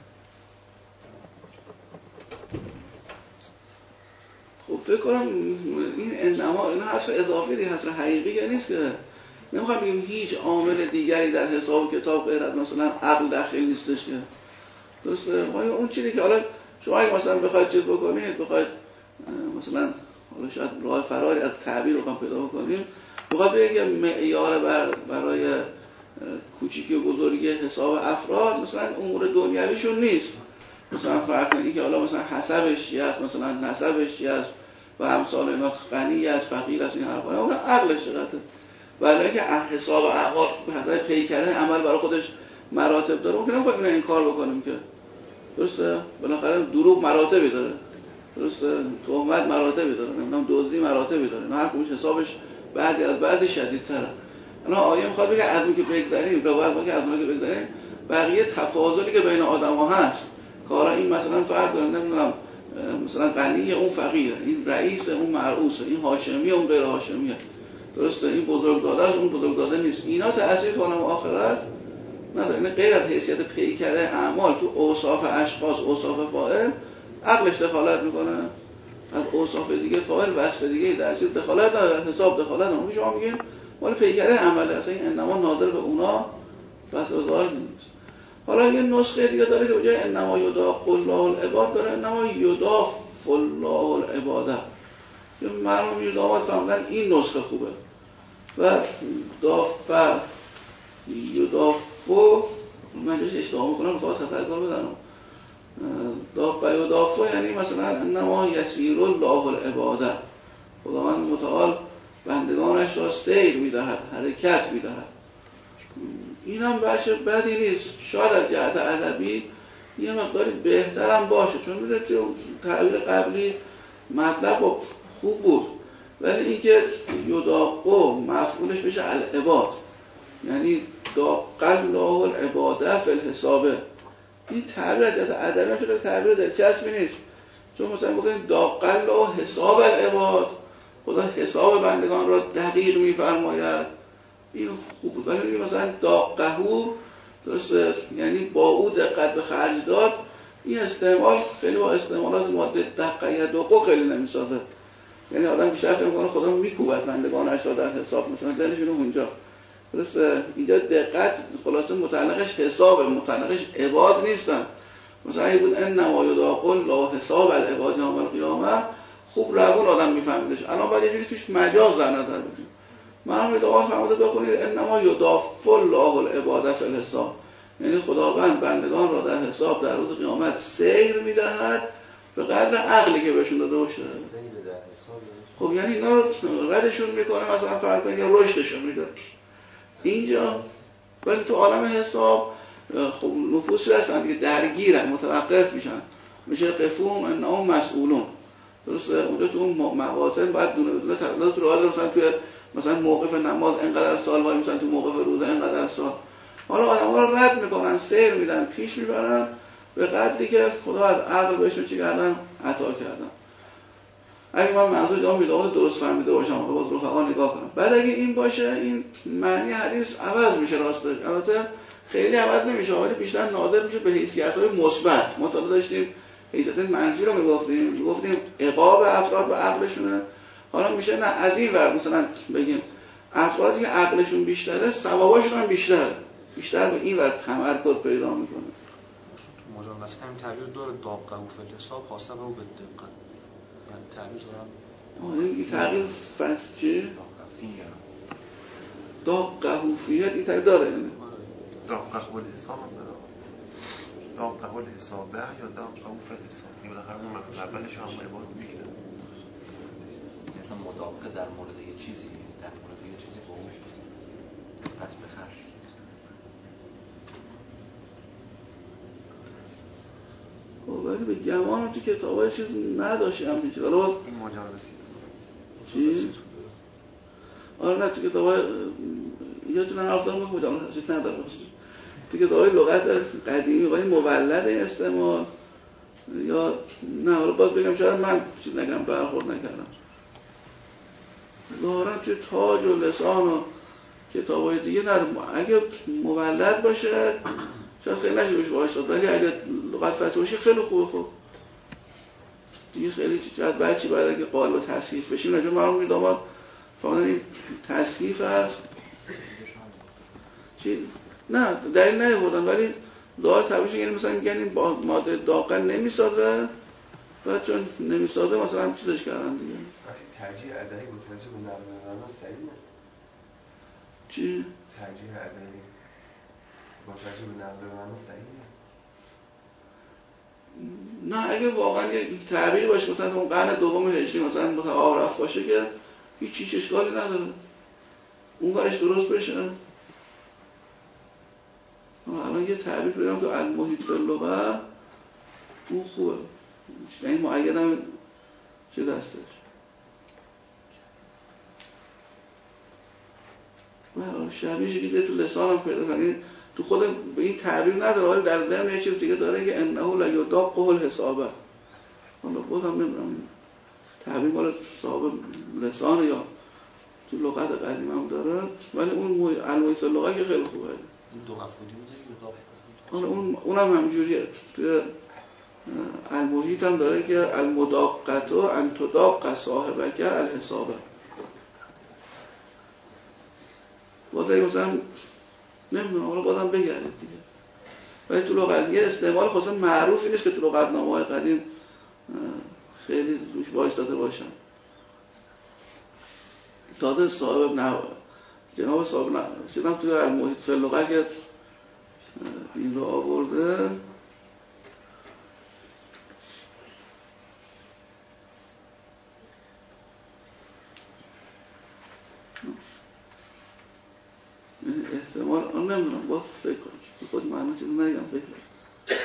خب فکر کنم این انما این حصر اضافی دیگه، حصر حقیقی نیست که نمیخوام بگیم هیچ عامل دیگری در حساب کتاب غیر از مثلا عقل داخل نیستش که درسته. ما اون چیزی که حالا شما اگه مثلا بخواید چیز بکنید، بخواید مثلا حالا شاید راه فراری از تعبیر رو پیدا بکنید، بخواید بگید معیار برای کوچیکی و بزرگی حساب افراد مثلا امور دنیویشون نیست. مثلا فرض کنید که حالا مثلا حسبش چی است، مثلا نسبش چی است و امثال اینا، غنی است، فقیر است، این حرفا، اون عقلش چقدره. ولی که حساب اعمال به حسب پیکره عمل برای خودش مراتب داره، ممکنه نمی‌خوایم اینو انکار بکنیم که درسته. بالاخره دروغ مراتبی داره، درسته. تهمت مراتبی داره، نمیدونم دزدی مراتبی داره، نه هر کدومش حسابش بعضی از بعضی شدیدتره. انا آیه میخواد بگه از اون که بگذریم، روایت میگه از اون که بگذریم بقیه تفاضلی که بین آدم‌ها هست، کارا این مثلا فرق داره، نمیدونم مثلا غنی اون فقیره، این رئیس اون مرئوسه، این هاشمی اون غیر هاشمیه، درسته. این بزرگداده است اون بزرگداده نیست. اینا تأثیر کنه آخرت نداره. این غیر از حیثیت پیکره اعمال تو اوصاف اشخاص، اوصاف فاعل عقلش دخالت میکنه، از اوصاف دیگه فاعل وصف دیگه در چیز دخالت نداره، حساب دخالت نداره. شما میگین مال پیکره عمله، اصلا این انما ناظر به اونا پس ازال نیست. حالا یه نسخه دیگه داره که به جای انما یداف الله العباد داره انما یداف الله العباده، که مرحوم یداوات فهمیدن این نسخه خوبه و دافر یدافو، من جاش اشتباه میکنم فقط تفکر بدنم، دافر یدافو یعنی مثلا انما یسیر الله العباده، خداوند متعال بندگانش را سیر میدهد، حرکت میدهد. این هم بچه بدی نیست، شاید از جهت ادبی یه مقداری بهترم باشه، چون میره تو تعبیر قبلی مطلب خوب بود، ولی اینکه یداقو مفعولش بشه العباد، یعنی داق الله العباده فی الحسابه، این تعبیر از جهت ادبی هم چون تعبیر دلچسبی نیست، چون مثلا بکنید داق الله حساب العباد، خدا حساب بندگان را دقیق میفرماید، این خوب بود. ولی مثلا داقهو، درسته، یعنی با او دقت به خرج داد، این استعمال خیلی با استعمالات ماده دقیق دقو خیلی نمیسازه، یعنی آدم بیشتر فکر میکنه خدا میکوبد بندگانش را در حساب، مثلا ذهنشون اونجا، درسته. اینجا دقت خلاصه متعلقش حساب، متعلقش عباد نیستن. مثلا اگه بود انما یداق الله حساب العباد یوم القیامه، خوب روون آدم میفهمیدش. الان باید یه جوری توش مجاز در نظر بگیریم. من میدونم فرموده بکنید انما یداف الله العباده فی الحساب، یعنی خداوند بندگان را در حساب در روز قیامت سیر میدهد به قدر عقلی که بهشون داده باشه. خب یعنی اینا رو ردشون میکنه، مثلا فرض کنید یا رشدشون میده اینجا. ولی تو عالم حساب خب نفوسی هستن که درگیرن، متوقف میشن، میشه قفوهم انهم مسئولون. درسته؟ اونجا تو اون مواطن باید دونه بدونه تقلید رو حالا مثلا توی مثلا موقف نماز انقدر سال وای مثلا تو موقف روزه انقدر سال. حالا آدم‌ها رو رد میکنن، سیر میدن، پیش میبرن به قدری که خدا از عقل بهشون چی کردن؟ عطا کردن. اگه من منظور جامعه میدونم درست فهمیده باشم باز رفقا نگاه کنم. بعد اگه این باشه این معنی حدیث عوض میشه راستش. البته خیلی عوض نمیشه ولی بیشتر ناظر میشه به حیثیت‌های مثبت. ما تا داشتیم حیثیت منفی رو میگفتیم عقاب افراد به عقلشونه. حالا میشه نه از این ور مثلا بگیم افرادی که عقلشون بیشتره ثواباشون هم بیشتر به این ور تمرکز پیدا میکنه. تو مجال وسط همین تعبیر داره داقه و فل حساب حاسبه و به دقت، یعنی تعبیر دارم این تعبیر فصل چیه؟ داقه و فیه این تعبیر داره یعنی داقه و الحساب هم داره، داقه و الحسابه یا داقه و فل حساب این بالاخره اون مقام اولش هم عباد میگیره مثلا مداقه در مورد یه چیزی با اون دقت به خرج. ولی به گمان تو کتابای چیز نداشت همین چیز. حالا این مجالسی چی؟ آره نه تو کتابای یه تونه رفتم به مجالسی نداره. تو کتابای لغت قدیمی با این مولد استعمال یا نه حالا باز بگم شاید من چیز نگم برخورد نکردم. ظاهرا توی تاج و لسان و کتابای دیگه اگه مولد باشه شاید خیلی نشه بهش واشتاد، ولی اگه لغت فصل باشه خیلی خوبه. خب دیگه خیلی شاید بچی برای اگه قالب تصحیف بشیم نجا معلوم میشه داماد فهمدن این تصحیف هست چی؟ نه دلیل نیاوردن ولی ظاهر تبیش یعنی مثلا میگن این با ماده داقه نمیسازه و چون نمیسازه مثلا هم چیزش کردن دیگه. ترجیح عددی با توجه به نقل قرآن صحیحه؟ چی؟ ترجیح عددی با توجه به نقل قرآن صحیحه؟ نه اگه واقعا یه تعبیری باشه مثلا اون قرن دوم هجری مثلا متعارف باشه که هیچ اشکالی نداره اون برش درست بشه. الان یه تعبیر بگم تو المحیط فی اللغه اون خوبه این مؤید هم چه دستش شبیهش که تو لسان هم پیدا کنید تو خود به این تعبیر نداره ولی در ضمن یه چیز دیگه داره که انه لیداقه الحسابه. حالا خودم نمیدونم تعبیر مال صاحب لسان یا تو لغت قدیم هم داره ولی اون المحیط فی اللغه که خیلی خوبه. این دو مفعولی میده حالا اونم همجوریه توی المحیط هم داره که المداقه ان تداق صاحبک الحسابه. بازه مثلا نمیدونم حالا بازم بگردید دیگه ولی تو لغت یه استعمال خاصا معروفی نیست که تو لغتنامه‌های قدیم خیلی روش وایستاده باشن. داده صاحب جناب صاحب چیزم توی المحیط فی اللغه که این رو آورده احتمال نمیدونم باید فکر کنم خود معنی چیز نگم فکر کنم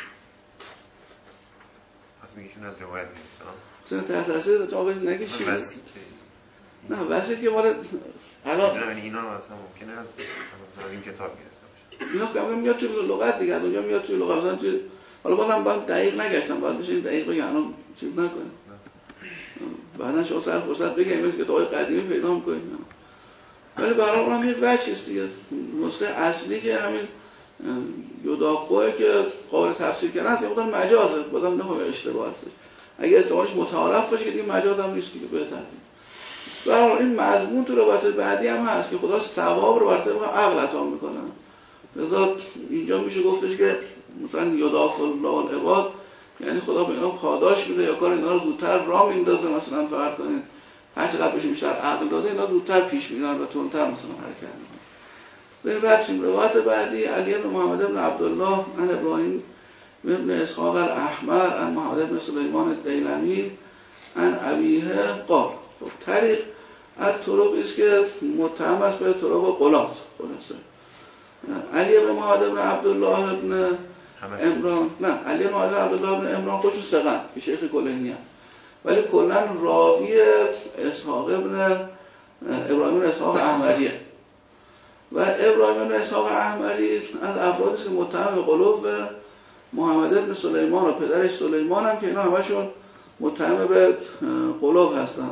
پس میگیشون از روایت نیستم چون تحت تاثیر تو آقای نگی چی نه وسیط که باید الان اینا اصلا ممکنه از این کتاب گرفته باشه اینا میاد توی لغت دیگه از اونجا میاد توی لغت مثلا حالا بازم باید دقیق نگشتم باید بشه دقیق بگم الان چیز نکنیم بعدا شما سر فرصت بگیم مثل که کتابای قدیمی پیدا میکنیم ولی برای اونم یه وجه است دیگه. نسخه اصلی که همین یداقوه که قابل تفسیر کردن است یه مقدار مجازه بازم نمیشه اشتباه هستش اگه استعمالش متعارف باشه که دیگه مجاز هم نیست دیگه بهتر. برای این مضمون تو روایت بعدی هم هست که خدا ثواب رو برای عقل عطا میکنه. لذا اینجا میشه گفتش که مثلا یدافع الله العباد یعنی خدا به اینا پاداش میده یا کار اینا رو زودتر راه میندازه. مثلا فرض کنید هر چقدر بهش بیشتر عقل داده اینا زودتر پیش میرن و تندتر مثلا حرکت میکنن. بریم بعدشیم روایت بعدی علی بن محمد بن عبدالله عن ابراهیم ابن اسحاق الاحمر عن محمد بن سلیمان الدیلمی عن ابیه قال. طریق از طرقی است که متهم است به طرق قلات خلاصه. علی بن محمد بن عبدالله ابن عمران، نه علی بن عبدالله بن عمران خودشون ثقه که شیخ کلینی هست، ولی کلا راوی اسحاق ابن ابراهیم بن اسحاق احمدیه و ابراهیم بن اسحاق احمدی از افرادی است که متهم به قلوب محمد بن سلیمان و پدرش سلیمان هم که اینا همشون متهم به قلوب هستن.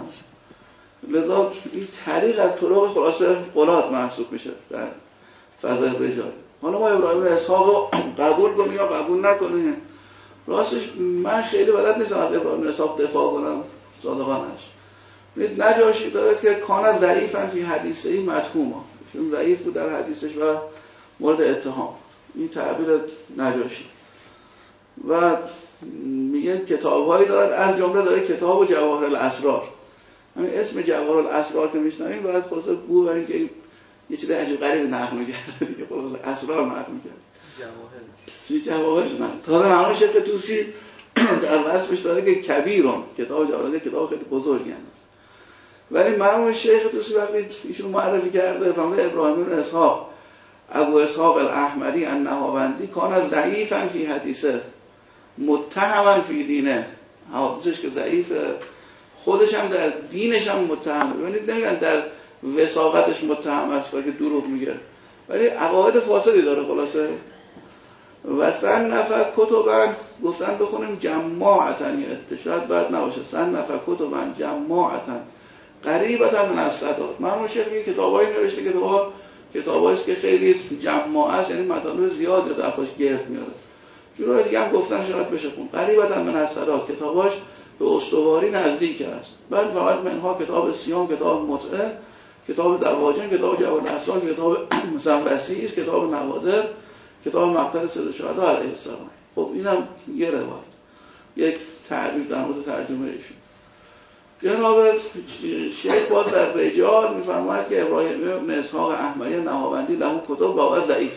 لذا این طریق از طرق خلاصه قلات محسوب میشه در فضای رجال. حالا ما ابراهیم بن اسحاق رو قبول کنیم یا قبول نکنیم، راستش من خیلی بلد نیستم از ابراهیم بن اسحاق دفاع کنم صادقانش. نجاشی داره که کان ضعیفا فی حدیثی متهوما، چون ضعیف بود در حدیثش و مورد اتهام. این تعبیر نجاشی. و میگه کتاب‌هایی دارد، از جمله داره کتاب جواهر الاسرار. همین اسم جواهر الاسرار که میشنویم باید خلاصه بو برین که یه چیز عجیب غریبی نقل می‌کرد دیگه، خلاصه اسرار نقل می‌کرد. جواهرش نه. تا همون شیخ طوسی در وصفش داره که کبیرون، کتاب جواهر کتاب خیلی بزرگی هست. ولی مرحوم شیخ طوسی وقتی ایشون معرفی کرده فرموده ابراهیم بن اسحاق ابو اسحاق الاحمدی النهاوندی کان ضعیفا فی حدیثه متهما فی دینه، حدیثش که ضعیفه خودش هم در دینش هم متهم، ببینید نمیگن در وثاقتش متهم است که دروغ میگه، ولی عقاید فاسدی داره خلاصه. و صنف کتبا گفتن بخونیم جماعتن، شاید باید نباشه صنف کتبا جماعتن قریبا من الصداد. مرحوم شیخ میگه کتابایی نوشته کتابایی است که خیلی جماعه است، یعنی مطالب زیادی در خودش گرد میاره. جورای دیگه هم گفتن شاید بشه خون قریبا من الصداد، کتاباش به استواری نزدیک است. بعد فقط منها کتاب سیام، کتاب متعه، کتاب دواجن، کتاب جواب الاسرار، کتاب مثلا رسیس، کتاب نوادر، کتاب مقتل سید شهدا علیه السلام. خب اینم یه روایت، یک تعریف در مورد ترجمه ایشون. جناب شیخ باز در رجال میفرماید که ابراهیم بن اسحاق احمدی نهاوندی له کتب واقع ضعیف.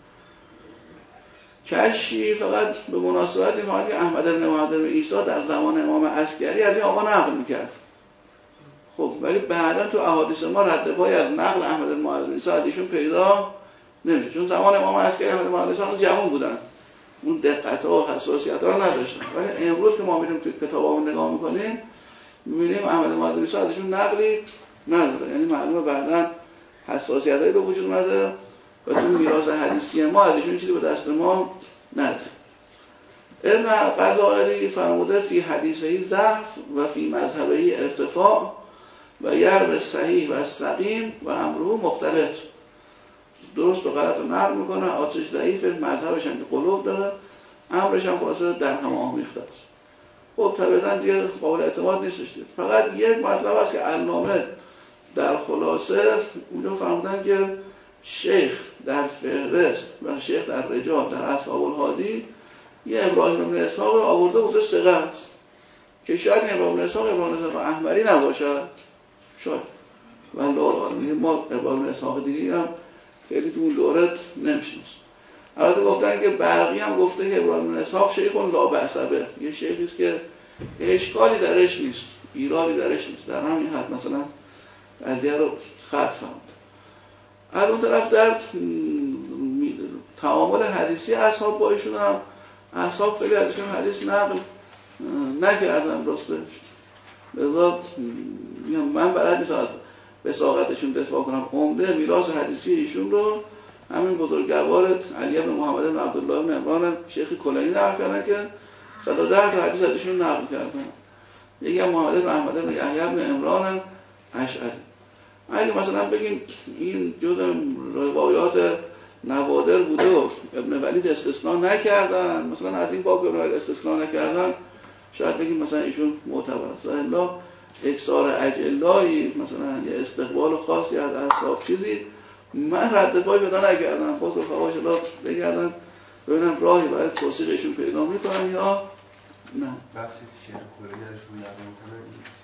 کشی فقط به مناسبت میفرماید که احمد بن محمد بن عیسی در زمان امام عسکری از این آقا نقل میکرد. خب ولی بعدا تو احادیث ما رد پای از نقل احمد بن محمد بن عیسی از ایشون پیدا نمیشه، چون زمان امام عسکری احمد بن محمد بن عیسی جوان بودن، اون دقت‌ها و حساسیت‌ها رو نداشتن. ولی امروز که ما میریم تو کتابامون نگاه می‌کنیم می‌بینیم احمد بن محمد بن عیسی ازشون نقلی نداره، یعنی معلومه بعداً حساسیت‌هایی به وجود اومده و تو میراث حدیثی ما ازشون چیزی به دست ما نرسید. ابن غزالی فرموده فی حدیثی ضعف و فی مذهبی ارتفاع و یرو صحیح و سقیم و امره مختلط. درست و غلط رو نقل میکنه، آتش ضعیفه، مذهبش هم که قلوب داره، امرش هم خلاصه در هم آمیخته است. خب طبعا دیگه قابل اعتماد نیستش. فقط یک مطلب هست که علامه در خلاصه اونجا فرمودن که شیخ در فهرست و شیخ در رجال در اصحاب الهادی یه ابراهیم بن اسحاق رو آورده بوده ثقه است که شاید ابراهیم بن اسحاق احمدی نباشد، شاید والله ما ابراهیم بن اسحاق دیگه هم خیلی تو اون دوره نمیشنست. البته گفتن که برقی هم گفته که ابراهیم بن اسحاق شیخون لا بأس به، یه شیخی است که اشکالی درش نیست، ایرادی درش نیست، در همین حد مثلا قضیه رو خط فهمید. از اون طرف در تعامل حدیثی اصحاب با ایشون هم اصحاب خیلی ازشون حدیث نقل نکردن راستش. لذا من بلد نیستم وثاقتشون دفاع کنم. عمده میراث حدیثی ایشون رو همین بزرگوار علی بن محمد بن عبدالله بن عمران شیخ کلینی نقل کردن که 110 تا حدیث ازشون نقل کردن. یکی هم محمد بن احمد بن یحیی بن عمران اشعری. اگه مثلا بگیم این جزء روایات نوادر بوده و ابن ولید استثناء نکردن، مثلا از این باب ابن ولید استثناء نکردن، شاید بگیم مثلا ایشون معتبر است. الا اکثار اجلایی مثلا یه استقبال خاصی از اصحاب چیزی من رد پای پیدا نکردم. باز رفقاش الله بگردن ببینن راهی برای توصیقشون پیدا میکنن یا نه. بخشی شیخ کلینیشون نقل میکنه،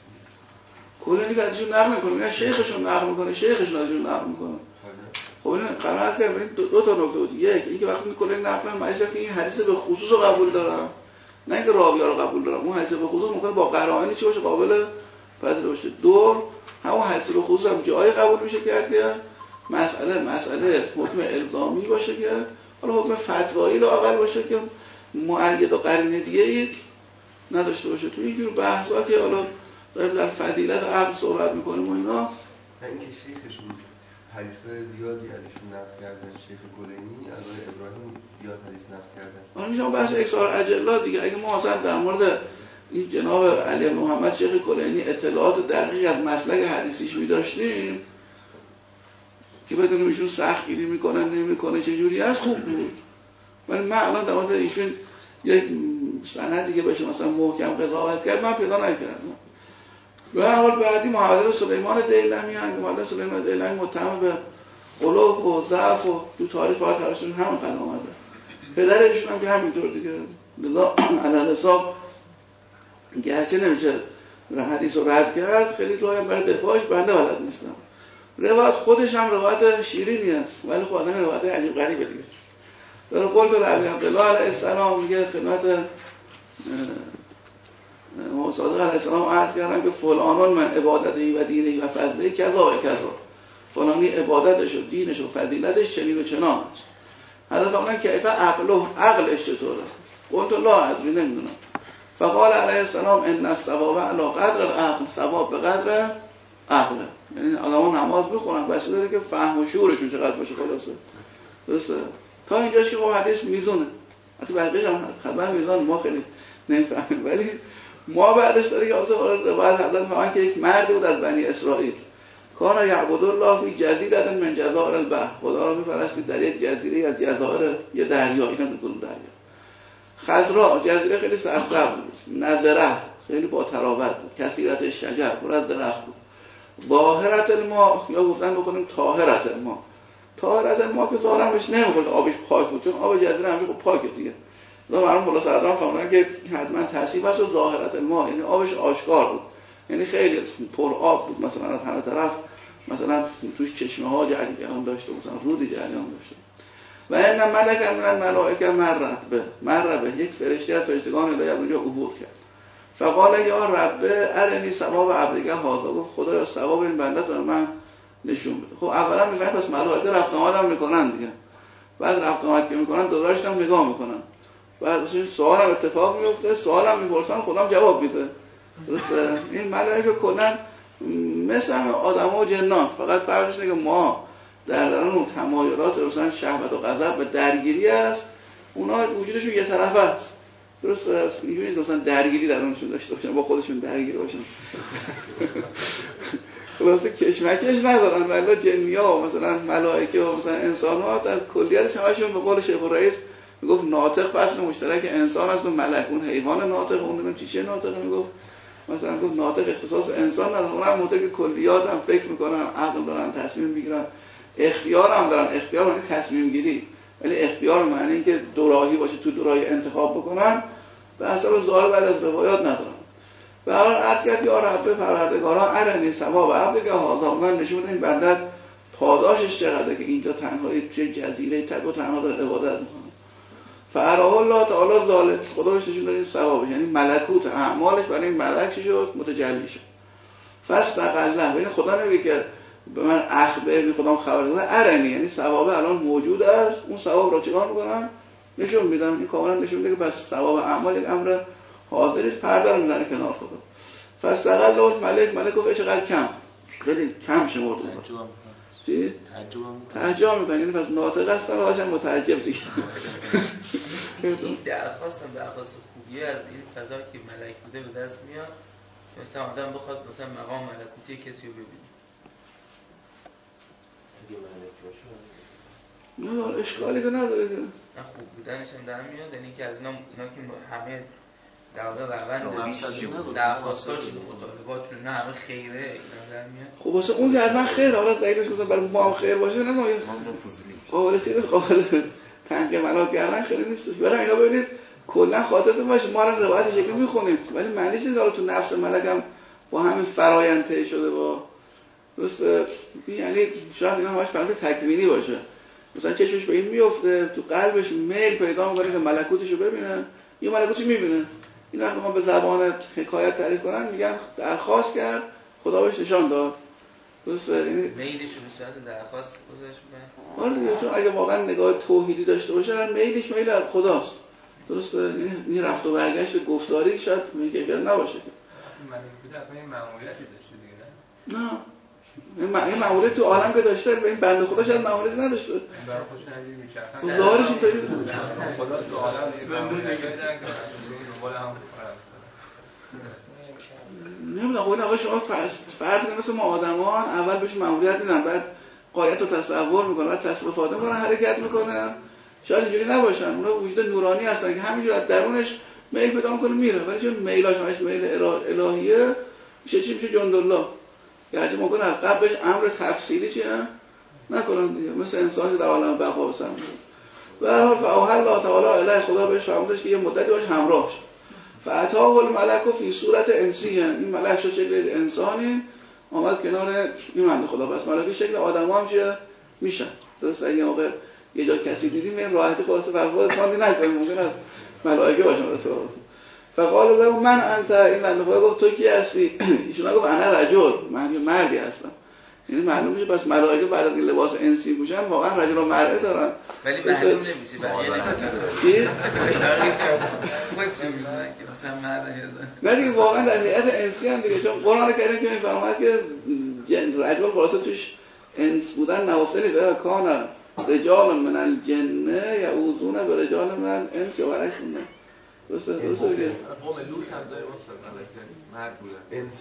کلینی که ازشون نقل میکنه یا شیخشون نقل میکنه، شیخشون ازشون نقل میکنه. خب این قرار که ببینید دو تا نکته بود. یک اینکه وقتی کلینی نقل میکنه معنیش اینه که این حدیث به خصوص رو قبول دارن، نه اینکه راوی رو قبول دارن. اون حدیث به خصوص ممکنه با قرائنی چی باشه قابل پذیرش باشه. دو همون حدیث به خصوص هم جایی قبول میشه کرد که مسئله حکم الزامی باشه که حالا حکم فتوایی لااقل باشه که مؤید و قرینه دیگه نداشته باشه. تو اینجور بحثا که حالا داریم در فضیلت عقل صحبت میکنیم و اینا، اینکه شیخشون حدیث زیادی ازشون نقل کردن، شیخ کلینی از ابراهیم زیاد حدیث نقل کردن. آن میشه بحث اکثار اجلا دیگه. اگه ما اصلا در مورد این جناب علی محمد شیخ کلینی اطلاعات دقیقی از مسلک حدیثیش می‌داشتیم که بدونیم ایشون سخت گیری میکنه نمیکنه چه جوری است، خوب بود. ولی من الان در مورد ایشون یک سندی که بشه مثلا محکم قضاوت کرد من پیدا نکردم. به هر حال بعدی محمد سلیمان دیلمی هست. محمد سلیمان دیلمی متهم به غلو و ضعف و تو تاریخ فقط هاشون همون قضا اومده. پدرشون هم که همینطور دیگه. لذا علی حساب گرچه نمیشه حدیث رو رد کرد، خیلی روایت برای دفاعش بنده بلد نیستم. روایت خودش هم روایت شیرینی است، ولی خود هم روایت عجیب غریبه دیگه. در قول تو ابی عبدالله علیه السلام میگه خدمت صادق علیه السلام عرض کردم که فلانان من عبادتی و دینی و فضلی کذا و کذا، فلانی عبادتش و دینش و فضیلتش چنین و چنان است. حضرت فرمودن کیف عقلش چطوره؟ قلت لا ادری، نمیدونم. فقال علیه السلام ان الثواب علی قدر العقل، ثواب به قدر عقله. یعنی آدما نماز میخونن بس داره که فهم و شعورشون چقدر باشه. خلاصه درسته تا اینجاش که با حدیث میزونه. حتی بقیه‌اش هم خبر میزان ما خیلی نمیفهمیم، ولی ما بعدش داره که اصلا روایت حضرت میگن که یک مردی بود از بنی اسرائیل کان یعبد الله فی جزیره من جزائر البحر، خدا رو میپرستید در یک جزیره از جزایر یه دریا، اینا میگن دریا. خضرا، جزیره خیلی سرسبز بود، نضره خیلی با تراوت بود، کثیرت شجر، پر از درخت بود. ظاهرت الماء، یا گفتن بکنیم طاهرت الماء. طاهرت الماء که ظاهرا بهش نمیگن آبش پاک بود، چون آب جزیره همیشه پاکه دیگه. مثلا مرحوم مولا صدران فهمیدن که حتما تصحیح است و ظاهرت الماء یعنی آبش آشکار بود، یعنی خیلی پر آب بود، مثلا از همه طرف مثلا توش چشمه ها جریان داشته، مثلا رودی جریان داشته. و ان ملک من الملائکه مربه یک فرشته از فرشتگان الهی از اونجا عبور کرد. فقال یا رب ارنی ثواب عبدک هذا، گفت خدایا ثواب این بنده تو من نشون بده. خب اولا میگن پس ملائکه رفت آمد هم میکنن دیگه، بعد رفت آمد که میکنن دوراشت هم نگاه میکنن، بعد اصلا سوال هم اتفاق میفته، سوال هم میپرسن خودم جواب میده. درسته؟ این ملائکه کلا مثل آدما و جنان، فقط فرقش اینه که ما در اون تمایلات مثلا شهوت و غضب و درگیری است، اونا وجودشون یه طرفه است. درسته؟ اینجوری نیست مثلا درگیری درونشون داشته باشن، با خودشون درگیر باشن. خلاصه کشمکش ندارن. ولی جنیا و مثلا ملائکه و مثلا انسان‌ها در کلیتش همشون به قول شیخ الرئیس میگفت ناطق فصل مشترک انسان است و ملک. اون حیوان ناطق، اون نمیدونم چیه ناطق، میگفت مثلا گفت ناطق اختصاص انسان نداره، اونم منطق کلیات هم فکر میکنن، عقل دارن، تصمیم میگیرن، اختیار هم دارن. اختیار معنی تصمیم گیری، ولی اختیار معنی اینکه دوراهی باشه، تو دوراهی انتخاب بکنن، به حسب ظاهر بعد از روایات ندارن. به هر حال عرض کرد یا رب پروردگارا ارنی ثواب عبدک هذا، من نشون بده این بنده پاداشش چقدره که اینجا تنهایی توی جزیره تک و تنها داره عبادت میکنه. فاراه الله تعالی ذالک، خدا بهش نشون داد این ثوابش، یعنی ملکوت اعمالش برای این ملک چی شد؟ متجلی شد. فاستقله، یعنی خدا نمیگه که به من اخبرنی، خودم خبر داده، ارنی یعنی ثواب الان موجود است، اون ثواب را چیکار میکنم؟ نشون میدم. این کاملا نشون میده که بس ثواب اعمال یک امر حاضرش، پرده رو میذاره کنار خدا. فاستقله ملک گفت چقدر کم، خیلی کم شمرد. چی؟ تعجب میکنه، یعنی پس ناطق هستن و باشن متعجب دیگه. این درخواست خوبیه از این فضا که ملک بوده به دست میاد، مثلا آدم بخواد مثلا مقام ملکوتی کسی رو ببینه. اگه ملک باشه نه اشکالی که نداره که نه خوب بودنش هم در میاد، یعنی که از اینا که همه در واقع روند درخواستاشون و مطالباتشون نه همه خیره اینا در میاد. خب واسه اون که حتما خیر، حالا دلیلش مثلا برای ما هم خیر باشه نه، ما قابل چیز قابل تنقیه منات کردن خیلی نیستش. ولی اینا ببینید کلا خاطرتون باشه ما الان روایت یکی میخونیم، ولی معنیش اینه که تو نفس ملک هم با همین فرآیند طی شده. با درست یعنی شاید اینا همش فرآیند تکوینی باشه، مثلا چشمش به این میفته، تو قلبش میل پیدا میکنه که ملکوتشو ببینه، یه ملکوتی میبینه. اینا رو ما به زبان حکایت تعریف کنن میگن درخواست کرد خدا بهش نشان داد. درسته؟ یعنی میلش به صورت درخواست گذاشت میکنه. آره چون اگه واقعا نگاه توحیدی داشته باشه میلش میل از خداست. درسته؟ این رفت و برگشت گفتاری شاید این کیفیت نباشه. من بوده اصلا این مأموریتی داشته دیگه نه این مأموریت تو عالم که داشته، به این بنده خدا شاید مأموریتی نداشته. برای خودش نمی‌دونی میچرخه. ظاهرش اینطوری خدا تو عالم مأموریتی داره که دنبال هم نمیدونم. خب این آقا شما فرض کنید مثل ما آدمان اول بهش مأموریت میدن، بعد قایت رو تصور میکنن، بعد استفاده میکنن، حرکت میکنن. شاید اینجوری نباشن. اونا وجود نورانی هستن که همینجور از درونش میل پیدا میکنه میره، ولی چون میلاش همش میل الهیه میشه چی؟ میشه جندالله. گرچه ممکنه از قبل بهش امر تفصیلی چیه نکنن دیگه، مثل انسانی در عالم بقا بسن. و هر حال فاوحی الله تعالی الیه، خدا بهش فرمودش که یه مدتی باش همراه شه. فاتاه الملک فی صورت انسی، این ملک شد شکل انسانی آمد کنار این بنده خدا. پس ملائکه شکل آدما هم میشن. درست؟ اگه موقع یه جا کسی دیدیم این راحتی خلاصه فرقات خواندی نکنیم، ممکن است ملائکه باشن رسولتون. فقال له من انت، این بنده خدا گفت تو کی هستی؟ ایشون گفت انا رجل، من یه مردی هستم. یعنی معلوم میشه پس ملائکه بعد از لباس انسی پوشن واقعا رجل و مرده دارن، ولی معلوم نمیشه چی؟ ولی واقعا در هیئت انسی هم دیگه، چون قرآن کریم که میفهمد که رجل خلاصه توش انس بودن نهفته نیست. کان رجال من الجن یعوذون برجال من الانس و برعکس. درسته دیگه. قوم لوط هم داره مرد بودن انس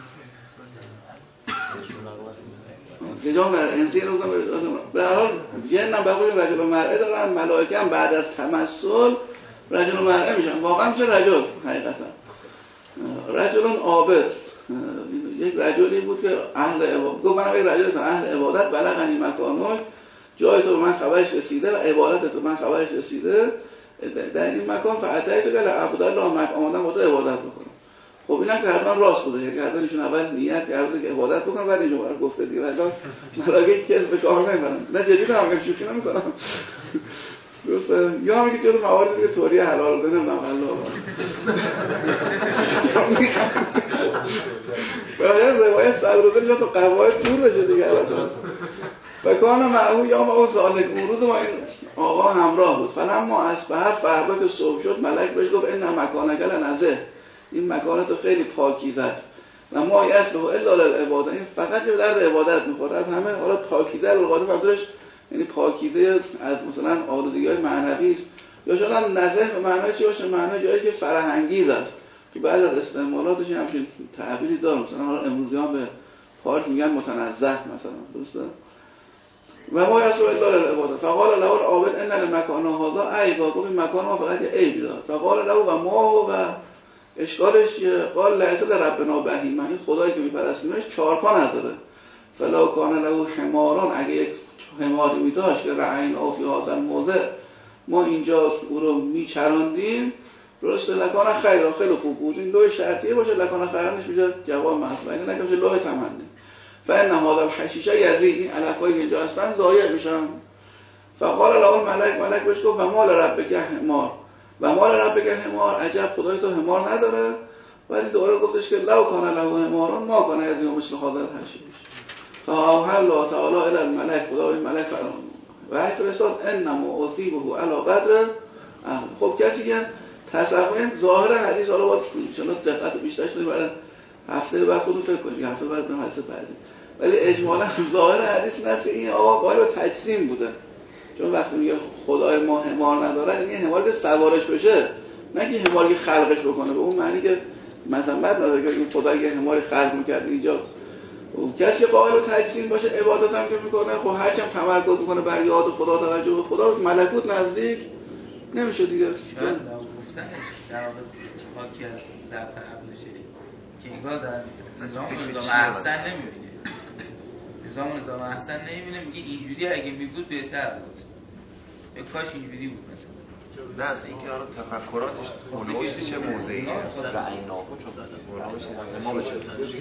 رجال من انسی روزا به هر حال جن هم بقول رجل و مرء دارن، ملائکه هم بعد از تمثل رجل و مرء میشن. واقعا میشه رجل. حقیقتا رجل عابد، یک رجلی بود که اهل عبادت، گفت من یک رجل هستم اهل عبادت، بلغنی مکانک، جای تو به من خبرش رسیده و عبادت تو به من خبرش رسیده در این مکان. فاتیت که عبدالله آمدن با تو عبادت بکنم. خب اینم که حتما راست بوده، یعنی حتما ایشون اول نیت کرده که عبادت بکنم بعد اینجا رو گفته دیگه. ولی ملائکه که اسم کار نمیبرن. نه جدی دارم، شوخی نمیکنم. درسته؟ یا میگه جزء مواردی که طوری حلال بوده نمیدونم حلال. برای روایت صدرازه جا تو قواعد دور بشه دیگه. و کان معهو یا ما ذالک، اون روز ما این آقا همراه بود. فلما اصبح، فردا که صبح شد ملک بهش گفت ان مکانک لنزه، این مکان تو خیلی پاکیزه است و ما یصلح الا للعباده، این فقط به درد عبادت میخوره. از همه حالا پاکیزه رو قاعده منظورش یعنی پاکیزه از مثلا آلودگی‌های معنوی است، یا شاید هم نزه به معنای چی باشه؟ معنای جایی که فرح انگیز است. تو بعضی از استعمالاتش همین تعبیری داره، مثلا حالا امروزیان به پارک میگن متنزه مثلا. درسته؟ و ما یصلح الا للعباده. فقال له العابد ان المکان هذا عیبا، گفت این مکان ما فقط یه عیبی داره. فقال له و ما و اشکالش قال لیس لربنا بهیمه، این خدایی که میپرستیمش چهار پا نداره. فلا کان له حماران، اگه یک حماری میداشت که رعینا فی هذا الموضع، ما اینجا او رو میچراندیم، درست لکان خیر، خیلی خوب بود. این لوح شرطیه باشه، لکان خیرانش میشه جواب محض، یعنی نگه میشه لوح تمنی. فان هذا الحشیشه یزید، این علفایی که اینجا هستن ضایع میشن. فقال له الملک، ملک بهش گفت و مال ربک حمار، و مال ربک حمار، عجب خدای تو حمار نداره. ولی دوباره گفتش که لو کان له حماران ما کان یزید مثل هذا الحشیش. فاوحی الله تعالی الی الملک، خدا به ملک فرمود و فرستاد انما اصیبه علی قدر اهل. خب کسی که تصور ظاهر حدیث، حالا باید ان شاء الله دقت بیشتر کنیم برای هفته بعد خودتون فکر کنید، هفته بعد بریم حدیث بعدی. ولی اجمالا ظاهر حدیث این است که این آقا قائل به تجسیم بوده، چون وقتی میگه خدای ما حمار نداره، یعنی حماری که سوارش بشه، نه که حماری که خلقش بکنه، به اون معنی که مثلا بعد نداره که این خدایی که حماری خلق می‌کرد اینجا. کسی که قائل به تجسیم باشه، عبادت هم که میکنه، خب هرچی هم تمرکز میکنه بر یاد خدا، توجه به خدا، ملکوت نزدیک نمیشه دیگه. شاید گفتنش در واقع حاکی از ضعف عقلشه که انگار در نظام احسن نمیبینه، نظام احسن نمیبینه، میگه اینجوری اگه میبود بهتر بود، کاش اینجوری بود مثلا. نه اصلا اینکه حالا تفکراتش اولوش چه موضعیه رعیناهو چون ما بشه.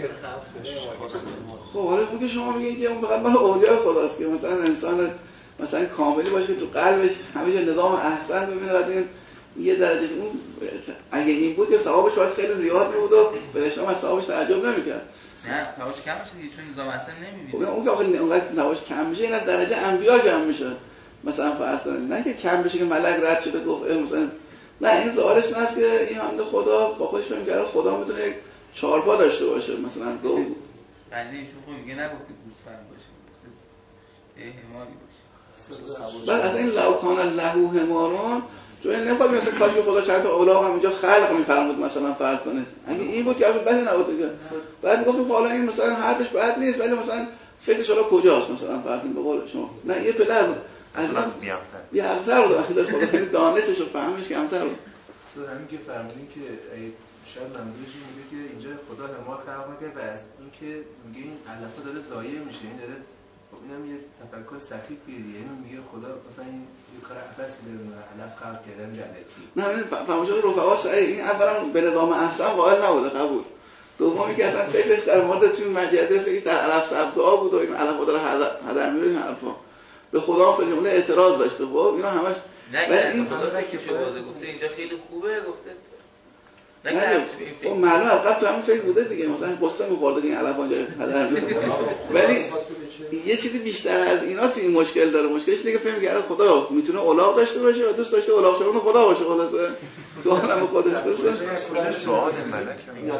خب حالا اون که شما میگین که اون فقط مال اولیاء خداست که مثلا انسان مثلا کاملی باشه که تو قلبش همیشه نظام احسن ببینه، بعد این یه درجه اون اگه این بود که ثوابش شاید خیلی زیاد بود و فرشته از ثوابش تعجب نمی‌کرد. نه ثوابش کم میشه دیگه، چون نظام احسن نمی‌بینه. خب اون که آخه اونقدر ثوابش کم میشه، این از درجه انبیا کم میشه. مثلا فرض کنید نه که کم بشه که ملک رد شده گفت مثلا نه این ظاهرش این است که این حمد خدا با خودش فهم کرده خدا میتونه یک چهارپا داشته باشه، مثلا گو بنده ایشون خود میگه نگفته گوسفند باشه، گفته حماری باشه. بعد از این لو کان له حمارون چون نمیخواد مثلا کاش که خدا چند تا الاغ هم اینجا خلق می‌فرمود مثلا فرض کنید اگه این بود که اصلا بدی نبود که بعد میگفتم حالا این مثلا حرفش بد نیست ولی مثلا فکرش حالا کجاست مثلا فرض کنید به قول شما نه یه پدر اصلا بی‌عقل‌تر بود اخلاق خدا دانشش و فهمش کمتر بود. اصلا همین که فرمودین که شاید منظورش این میگه که اینجا خدا حمار خلق نکرد و از این که میگه این علفا داره ضایع میشه، این داره اینم یه تفکر سخیفیه دیگه، اینو میگه خدا مثلا این یه کار عبثی داره علف خلق کردن جلکی. نه این فرمایشات رفقا صحیح، این اولا به نظام احسن قائل نبوده قبول. دومی که اصلا فکرش در مورد توی مجله فکرش در علف سبزها بود و این علفا داره هدر میره این حرفا. به خدا فکر جمله اعتراض داشته. خب اینا همش نه این خدا فکرش گفته اینجا خیلی خوبه گفته نه خب معلومه قبل تو همین فکر بوده دیگه مثلا قصه می‌خورده این علف اونجا هدر میره ولی یه چیزی بیشتر از اینا تو این مشکل داره. مشکلش اینه که فهم کرده خدا میتونه الاغ داشته باشه و دوست داشته الاغ شدن خدا باشه خلاصه تو عالم خودش درسته. سوال ملک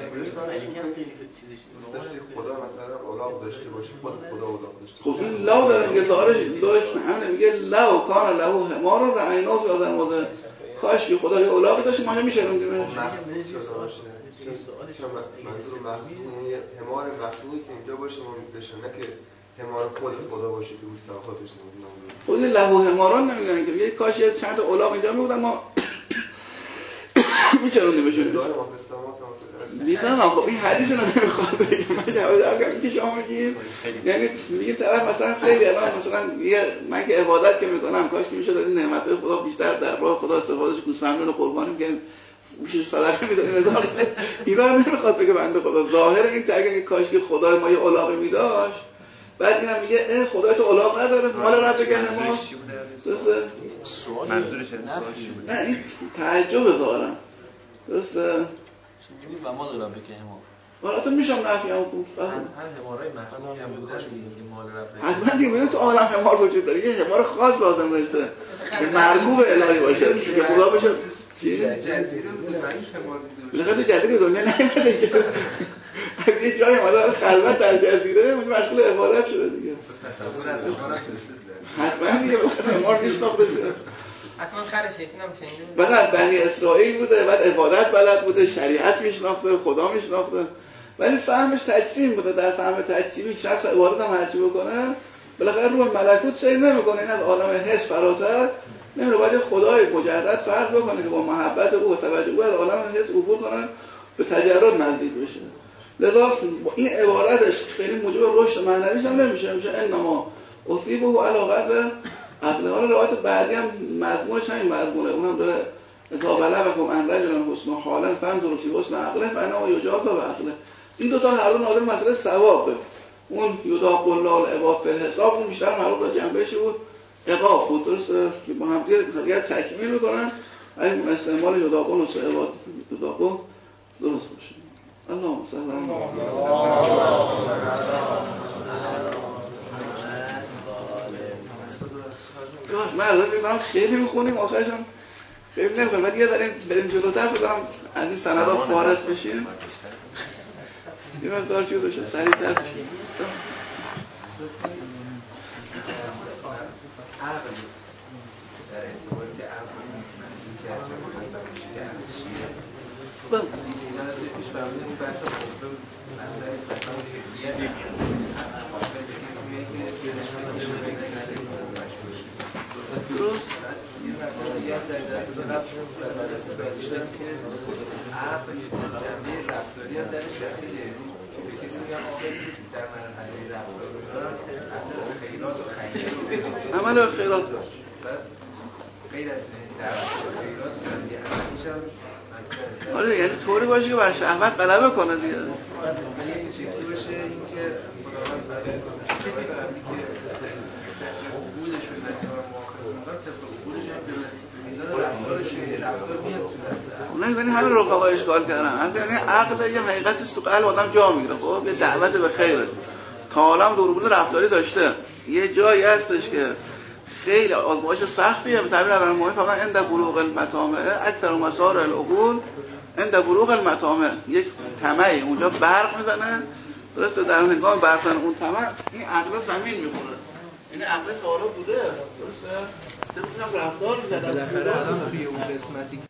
داشته خدا مثلا الاغ داشته باشه خود خدا الاغ داشته خب این لو داره میگه ظاهرش همین میگه لو کان له حمار و رعینا فی آدم موضع کاش که خدا یه الاغ داشت ما میشدیم منظور مخلوق یه حمار مخلوقی که اینجا باشه ما بشه نه که حمار خود خدا باشه که روز خودش نمیدونم خود له حماران نمیگن که یه کاش یه چند تا الاغ اینجا میبودن ما میچرونیم بشونیم میفهمم. خب این حدیث رو نمیخواد بگیم من جواب دارم این که شما میگید یعنی میگید طرف مثلا خیلی الان مثلا من که عبادت که میکنم کاش که میشد این نعمتهای خدا بیشتر در راه خدا استفادهش گوسفندون رو قربانی کنیم فوشش صدقه میدادیم هزار اینا نمیخواد بگه بنده خدا ظاهر این تگه که کاش که خدا ما یه الاغی میداشت بعد اینم میگه خدا تو الاغ نداره مال رب بگن ما درسته منظورش چی بود؟ نه این تعجب ظاهرا درسته و ما دارم بگه حمار حالا تو میشم نفی هم خوب هر حمارای مخلوقی هم بودن این مال رب حتما دیگه میگه تو عالم حمار وجود داره یه حمار خاص لازم داشته که مرغوب الهی باشه که خدا بشه چی جزیره بود معنیش حمار بود لقد جزیره دنیا نیومده دیگه یه جای اومده خلوت در جزیره اونجا مشغول عبادت شده دیگه تصور از حمار حتما دیگه حمار میشناخته شده اصلا خرش اینم شنیدم بعد بنی اسرائیل بوده بعد عبادت بلد بوده شریعت میشناخته خدا میشناخته ولی فهمش تجسیم بوده. در فهم تجسیمی شخص عبادت هم هرچی بکنه بالاخره روح ملکوت سیر نمیکنه این از عالم حس فراتر نمیره باید خدای مجرد فرض بکنه که با محبت او و توجه او از عالم حس افول کنه به تجرد نزدیک بشه. لذا این عبارتش خیلی موجب رشد معنویش هم نمیشه میشه انما اصیبه علی قدر عقل. حالا روایت بعدی هم مضمونش همین مضمونه اونم داره اذا بلغکم ان رجل حسن حالا فانظروا فی حسن عقله فانه یجازى بعقله. این دو تا هر دو ناظر مسئله ثوابه. اون یداق الله العباد فی الحساب اون بیشتر مربوط به جنبه‌اش بود عقاب بود درسته که با هم دیگه تکمیل میکنن این استعمال یداقون و عباد یداقون درست باشه. اللهم صل علی محمد. من عرض می‌کنم خیلی می‌خونیم آخرش هم خیلی نمی‌خونیم ولی یه بریم جلوتر بذارم از این سندها فارغ بشیم یه مقدار چیز بشه سریع‌تر بشیم. عقل در اعتباری که عقل می‌تونه که از روایات بمیشه که عقل چیه این جلسه پیش فرمودیم اون بحث خب مطلعی مثلا فکریت عقل به کسی میگه که دلش فکر شده نکسه مشهور شده درست بعد یه مطلب دیگه هم در جلسه به قبل توضیح دارم که عقل جنبه رفتاری هم درش داخلیه که به کسی میگم آقایی که در مرحله رفتار رو دارم عمل خیرات و خیر رو عمل خیرات داشت بعد غیر از دعوت و خیرات جنبه عملیش هم آره یعنی طوری باشه که بر شهوت غلبه کنه دیگه ولی این شکلی باشه این که خداوند بعد روایت قبلی که عقولشون در کار مؤاخذه میکنم طبق عقولشون به میزان رفتار میاد تو نه یعنی همین رفقا اشکال کردن یعنی عقل یه حقیقتی است تو قلب آدم جا میگیره خب یه دعوت به خیره تا عالم دوربین رفتاری داشته یه جایی هستش که خیلی آزمایش سختیه. به تعبیر اول مهم فقط عند بلوغ المطامع اکثر مسار العقول عند بلوغ المطامع، یک طمعی اونجا برق میزنه، درسته؟ در هنگام برق زدن اون طمع این عقل زمین میخوره. این عقل تا حالا بوده، درسته؟ طبق رفتار می‌زدن. بالاخره الان توی اون قسمتی